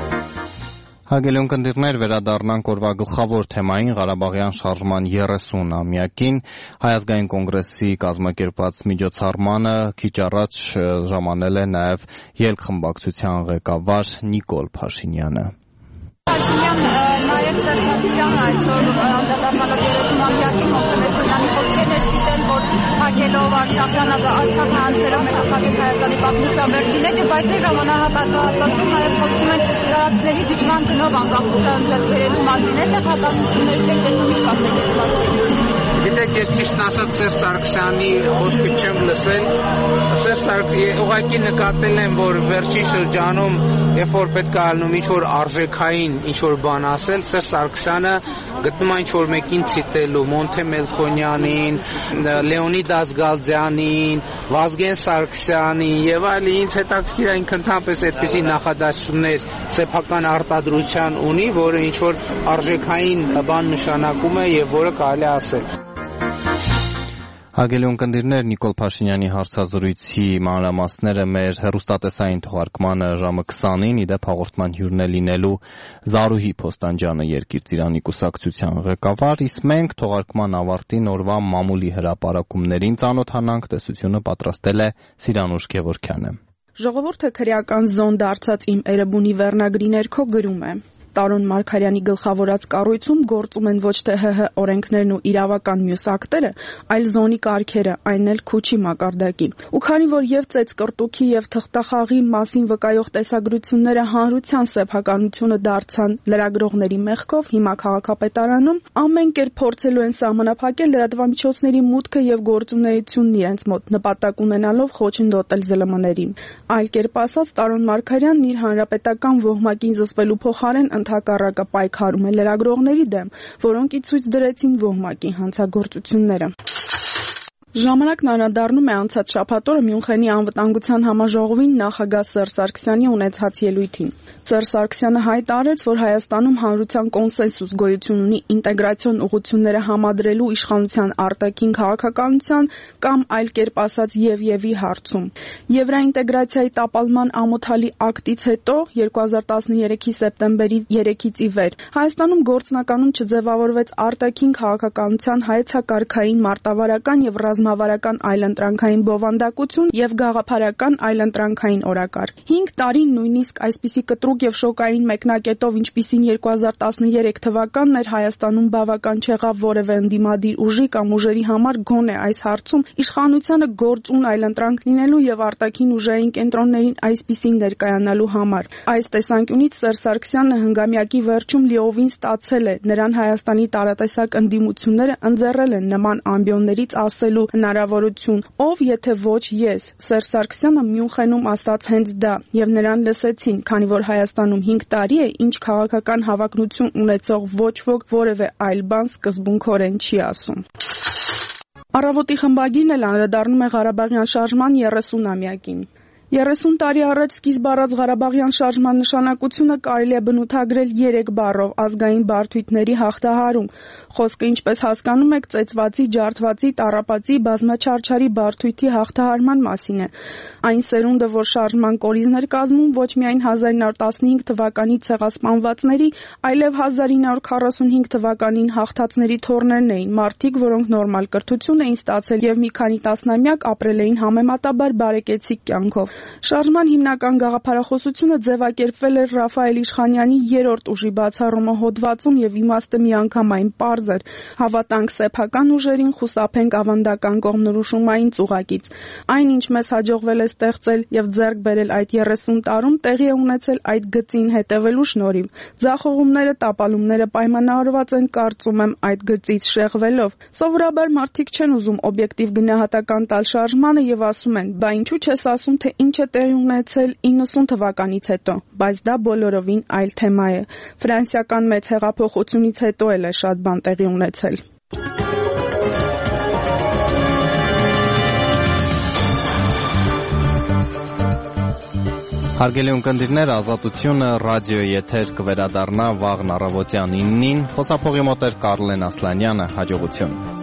Հարգելի ունկնդիրներ, վերադառնանք օրվա գլխավոր թեմային Ղարաբաղյան շարժման 30-ամյակին։ Հայ ազգային կոնգրեսի կազմակերպած միջոցառմանը քիչ առաջ ժամանել է նաև ելք խմբակցության ղեկավար Նիկոլ Փաշինյանը։ Փաշինյան նաև Սերժանյանը այսօր անդրադառնալով 30-ամյակին Մոկրեստյանի խոսքեր ցիտել, որ հագելով Արցախն անձերով մեկնարկել Հայաստանի պատմության վերջին էջը, բայց මේ ժամանակահատվածում նաև խոսում են տարածքների դիճման գնով անկախության ձեռքբերելու մասին։ Այստեղ հատասություններ չեն տեսնում, ինչ կասեք այս մասին։ Գիտեք, ես ճիշտն ասած Սերժ Սարգսյանի խոսքը չեմ լսել։ Սերժ Սարգսյանը ուղղակի նկատել եմ, որ վերջին շրջանում, երբ որ պետք է ալնում ինչ-որ արժեքային ինչ-որ բան ասել, Սերժ Սարգսյանը գտնում է ինչ-որ մեկին ցիտելու, Մոնթե Մելքոնյանին, Լեոնիդ Ազգալձյանին, Վազգեն Սարգսյանին եւ այլն, ինձ հետաքրքիր է ինքն ընդհանրապես այդպիսի նախադասություններ սեփական արտադրության ունի, որը ինչ-որ արժեքային բան նշանակում է եւ որը կարելի է ասել։ Հարգելի ունկնդիրներ, Նիկոլ Փաշինյանի հարցազրույցի մանրամասները մեր հեռուստատեսային թողարկմանը ժամը 20-ին իդեպ հաղորդման հյուրն է լինելու Զարուհի Փոստանջյանը, Երկիր Ծիրանի կուսակցության ղեկավար, իսկ մենք թողարկման ավարտին օրվա մամուլի հրապարակումներին ծանոթանանք, տեսությունը պատրաստել է Սիրանուշ Գևորգյանը։ Ժողովուրդը քրեական զոն դարձած իմ Էրեբունի վերնագրի ներքո գրում է. Տարոն Մարգարյանի գլխավորած կառույցում գործում են ոչ թե ՀՀ օրենքներն ու իրավական մյուս ակտերը, այլ զոնի կարգերը, այն էլ քուչի մակարդակի։ Ու քանի որ եւ ծեծկրտուքի եւ թղթախաղի մասին վկայող տեսագրությունները հանրության սեփականությունը դարձան լրագրողների մեղքով, հիմա քաղաքապետարանում ամեն կերպ փորձելու են սահմանափակել լրատվամիջոցների մուտքը եւ գործունեությունն իրենց մոտ, նպատակ ունենալով խոչընդոտել ԶԼՄ-ներին։ Այլ կերպ ասած, Տարոն Մարգարյանն իր հանրապետական ոհմակին զսպելու փոխարեն ընդհակառակը պայքարում է լրագրողների դեմ, որոնք ի ցույց դրեցին ոհմակի հանցագործությունները։ Ժամանակն անդրադառնում է անցած շաբաթ օրը Մյունխենի անվտանգության համաժողովին նախագահ Սերժ Սարգսյանի ունեցած ելույթին։ Սերժ Սարգսյանը հայտարարեց, որ Հայաստանում հանրության կոնսենսուս գոյություն ունի ինտեգրացիոն ուղղությունները համադրելու իշխանության արտաքին քաղաքականության կամ այլ կերպ ասած Եվի հարցում։ Եվրոինտեգրացիայի տապալման ամոթալի ակտից հետո 2013-ի սեպտեմբերի 3-ից ի վեր Հայաստանում գործնականում չձևավորվեց արտաքին քաղաքականության հայեցակարգային մարտավարական եւ ռազմավարական այլընտրանքային բովանդակություն եւ գաղափարական այլընտրանքային օրակարգ։ 5 տարի նույնիսկ այսպիսի կտրուկ եւ շոկային մեկնակետով, ինչպիսին 2013 թվականն էր, Հայաստանում բավական չեղավ որևէ ընդդիմադիր ուժի կամ ուժերի համար գոնե այս հարցում իշխանությանը գործուն այլընտրանք լինելու եւ արտաքին ուժային կենտրոններին այսպիսին ներկայանալու համար։ Այս տեսանկյունից Սերժ Սարգսյանը հնգամյակի վերջում լիովին ստացել է, նրան Հայաստանի տարատեսակ ընդդիմությունները ընձեռել են նման ամբիոններից ասելու հնարավորություն։ Ով եթե ոչ ես։ Սերժ Սարգսյանը Մյունխենում ասաց հենց դա, եւ նրան լսեցին, քանի որ Հայաստանում 5 տարի է, ինչ քաղաքական հավակնություն ունեցող ոչ ոք որևէ այլ բան սկզբունքորեն չի ասում։ Առավոտի խմբագիրն էլ անդրադառնում է Ղարաբաղյան շարժման 30-ամյակին։ 30 տարի առաջ սկիզբ առած Ղարաբաղյան շարժման նշանակությունը կարելի է բնութագրել 3 բառով՝ ազգային բարդույթների հաղթահարում։ Խոսքը, ինչպես հասկանում եք, ծեծվածի, ջարդվածի, տառապածի, բազմաչարչարի բարդույթի հաղթահարման մասին է։ Այն սերունդը, որ շարժման կորիզներ կազմում ոչ միայն 1915 թվականի ցեղասպանվածների, այլև 1945 թվականին հաղթածների թոռներն էին, մարդիկ, որոնք նորմալ կրթություն էին ստացել եւ մի քանի տասնամյակ ապրել էին համեմատաբար բարեկեցիկ կյանքով։ Շարժման հիմնական գաղափարախոսությունը ձևակերպվել էր Ռաֆայել Իշխանյանի 3-րդ ուժի բացառումը հոդվածում եւ իմաստը միանգամայն պարզ էր. հավատանք սեփական ուժերին, խուսափենք ավանդական կողմնորոշումային ծուղակից։ Այն, ինչ մեզ հաջողվել է ստեղծել եւ ձեռք բերել այդ 30 տարում, տեղի է ունեցել այդ գծին հետևելու շնորհիվ։ Ձախողումները, տապալումները պայմանավորված են, կարծում եմ, այդ գծից շեղվելով։ Սովորաբար մարդիկ չեն ուզում օբյեկտիվ գնահատական տալ շարժմանը եւ ասում են. «Բա ինչու՞ չես ասում, թե ինչ է տեղի ունեցել 90 թվականից հետո», բայց դա բոլորովին այլ թեմա է։ Ֆրանսիական մեծ հեղափոխությունից հետո էլ է շատ բան տեղի ունեցել։ Հարգելի ունկնդիրներ, Ազատությունը ռադիոյի եթեր կվերադառնա վաղն առավոտյան 9-ին։ Խոսափողի մոտ էր Կարլեն Ասլանյանը, հաջողություն։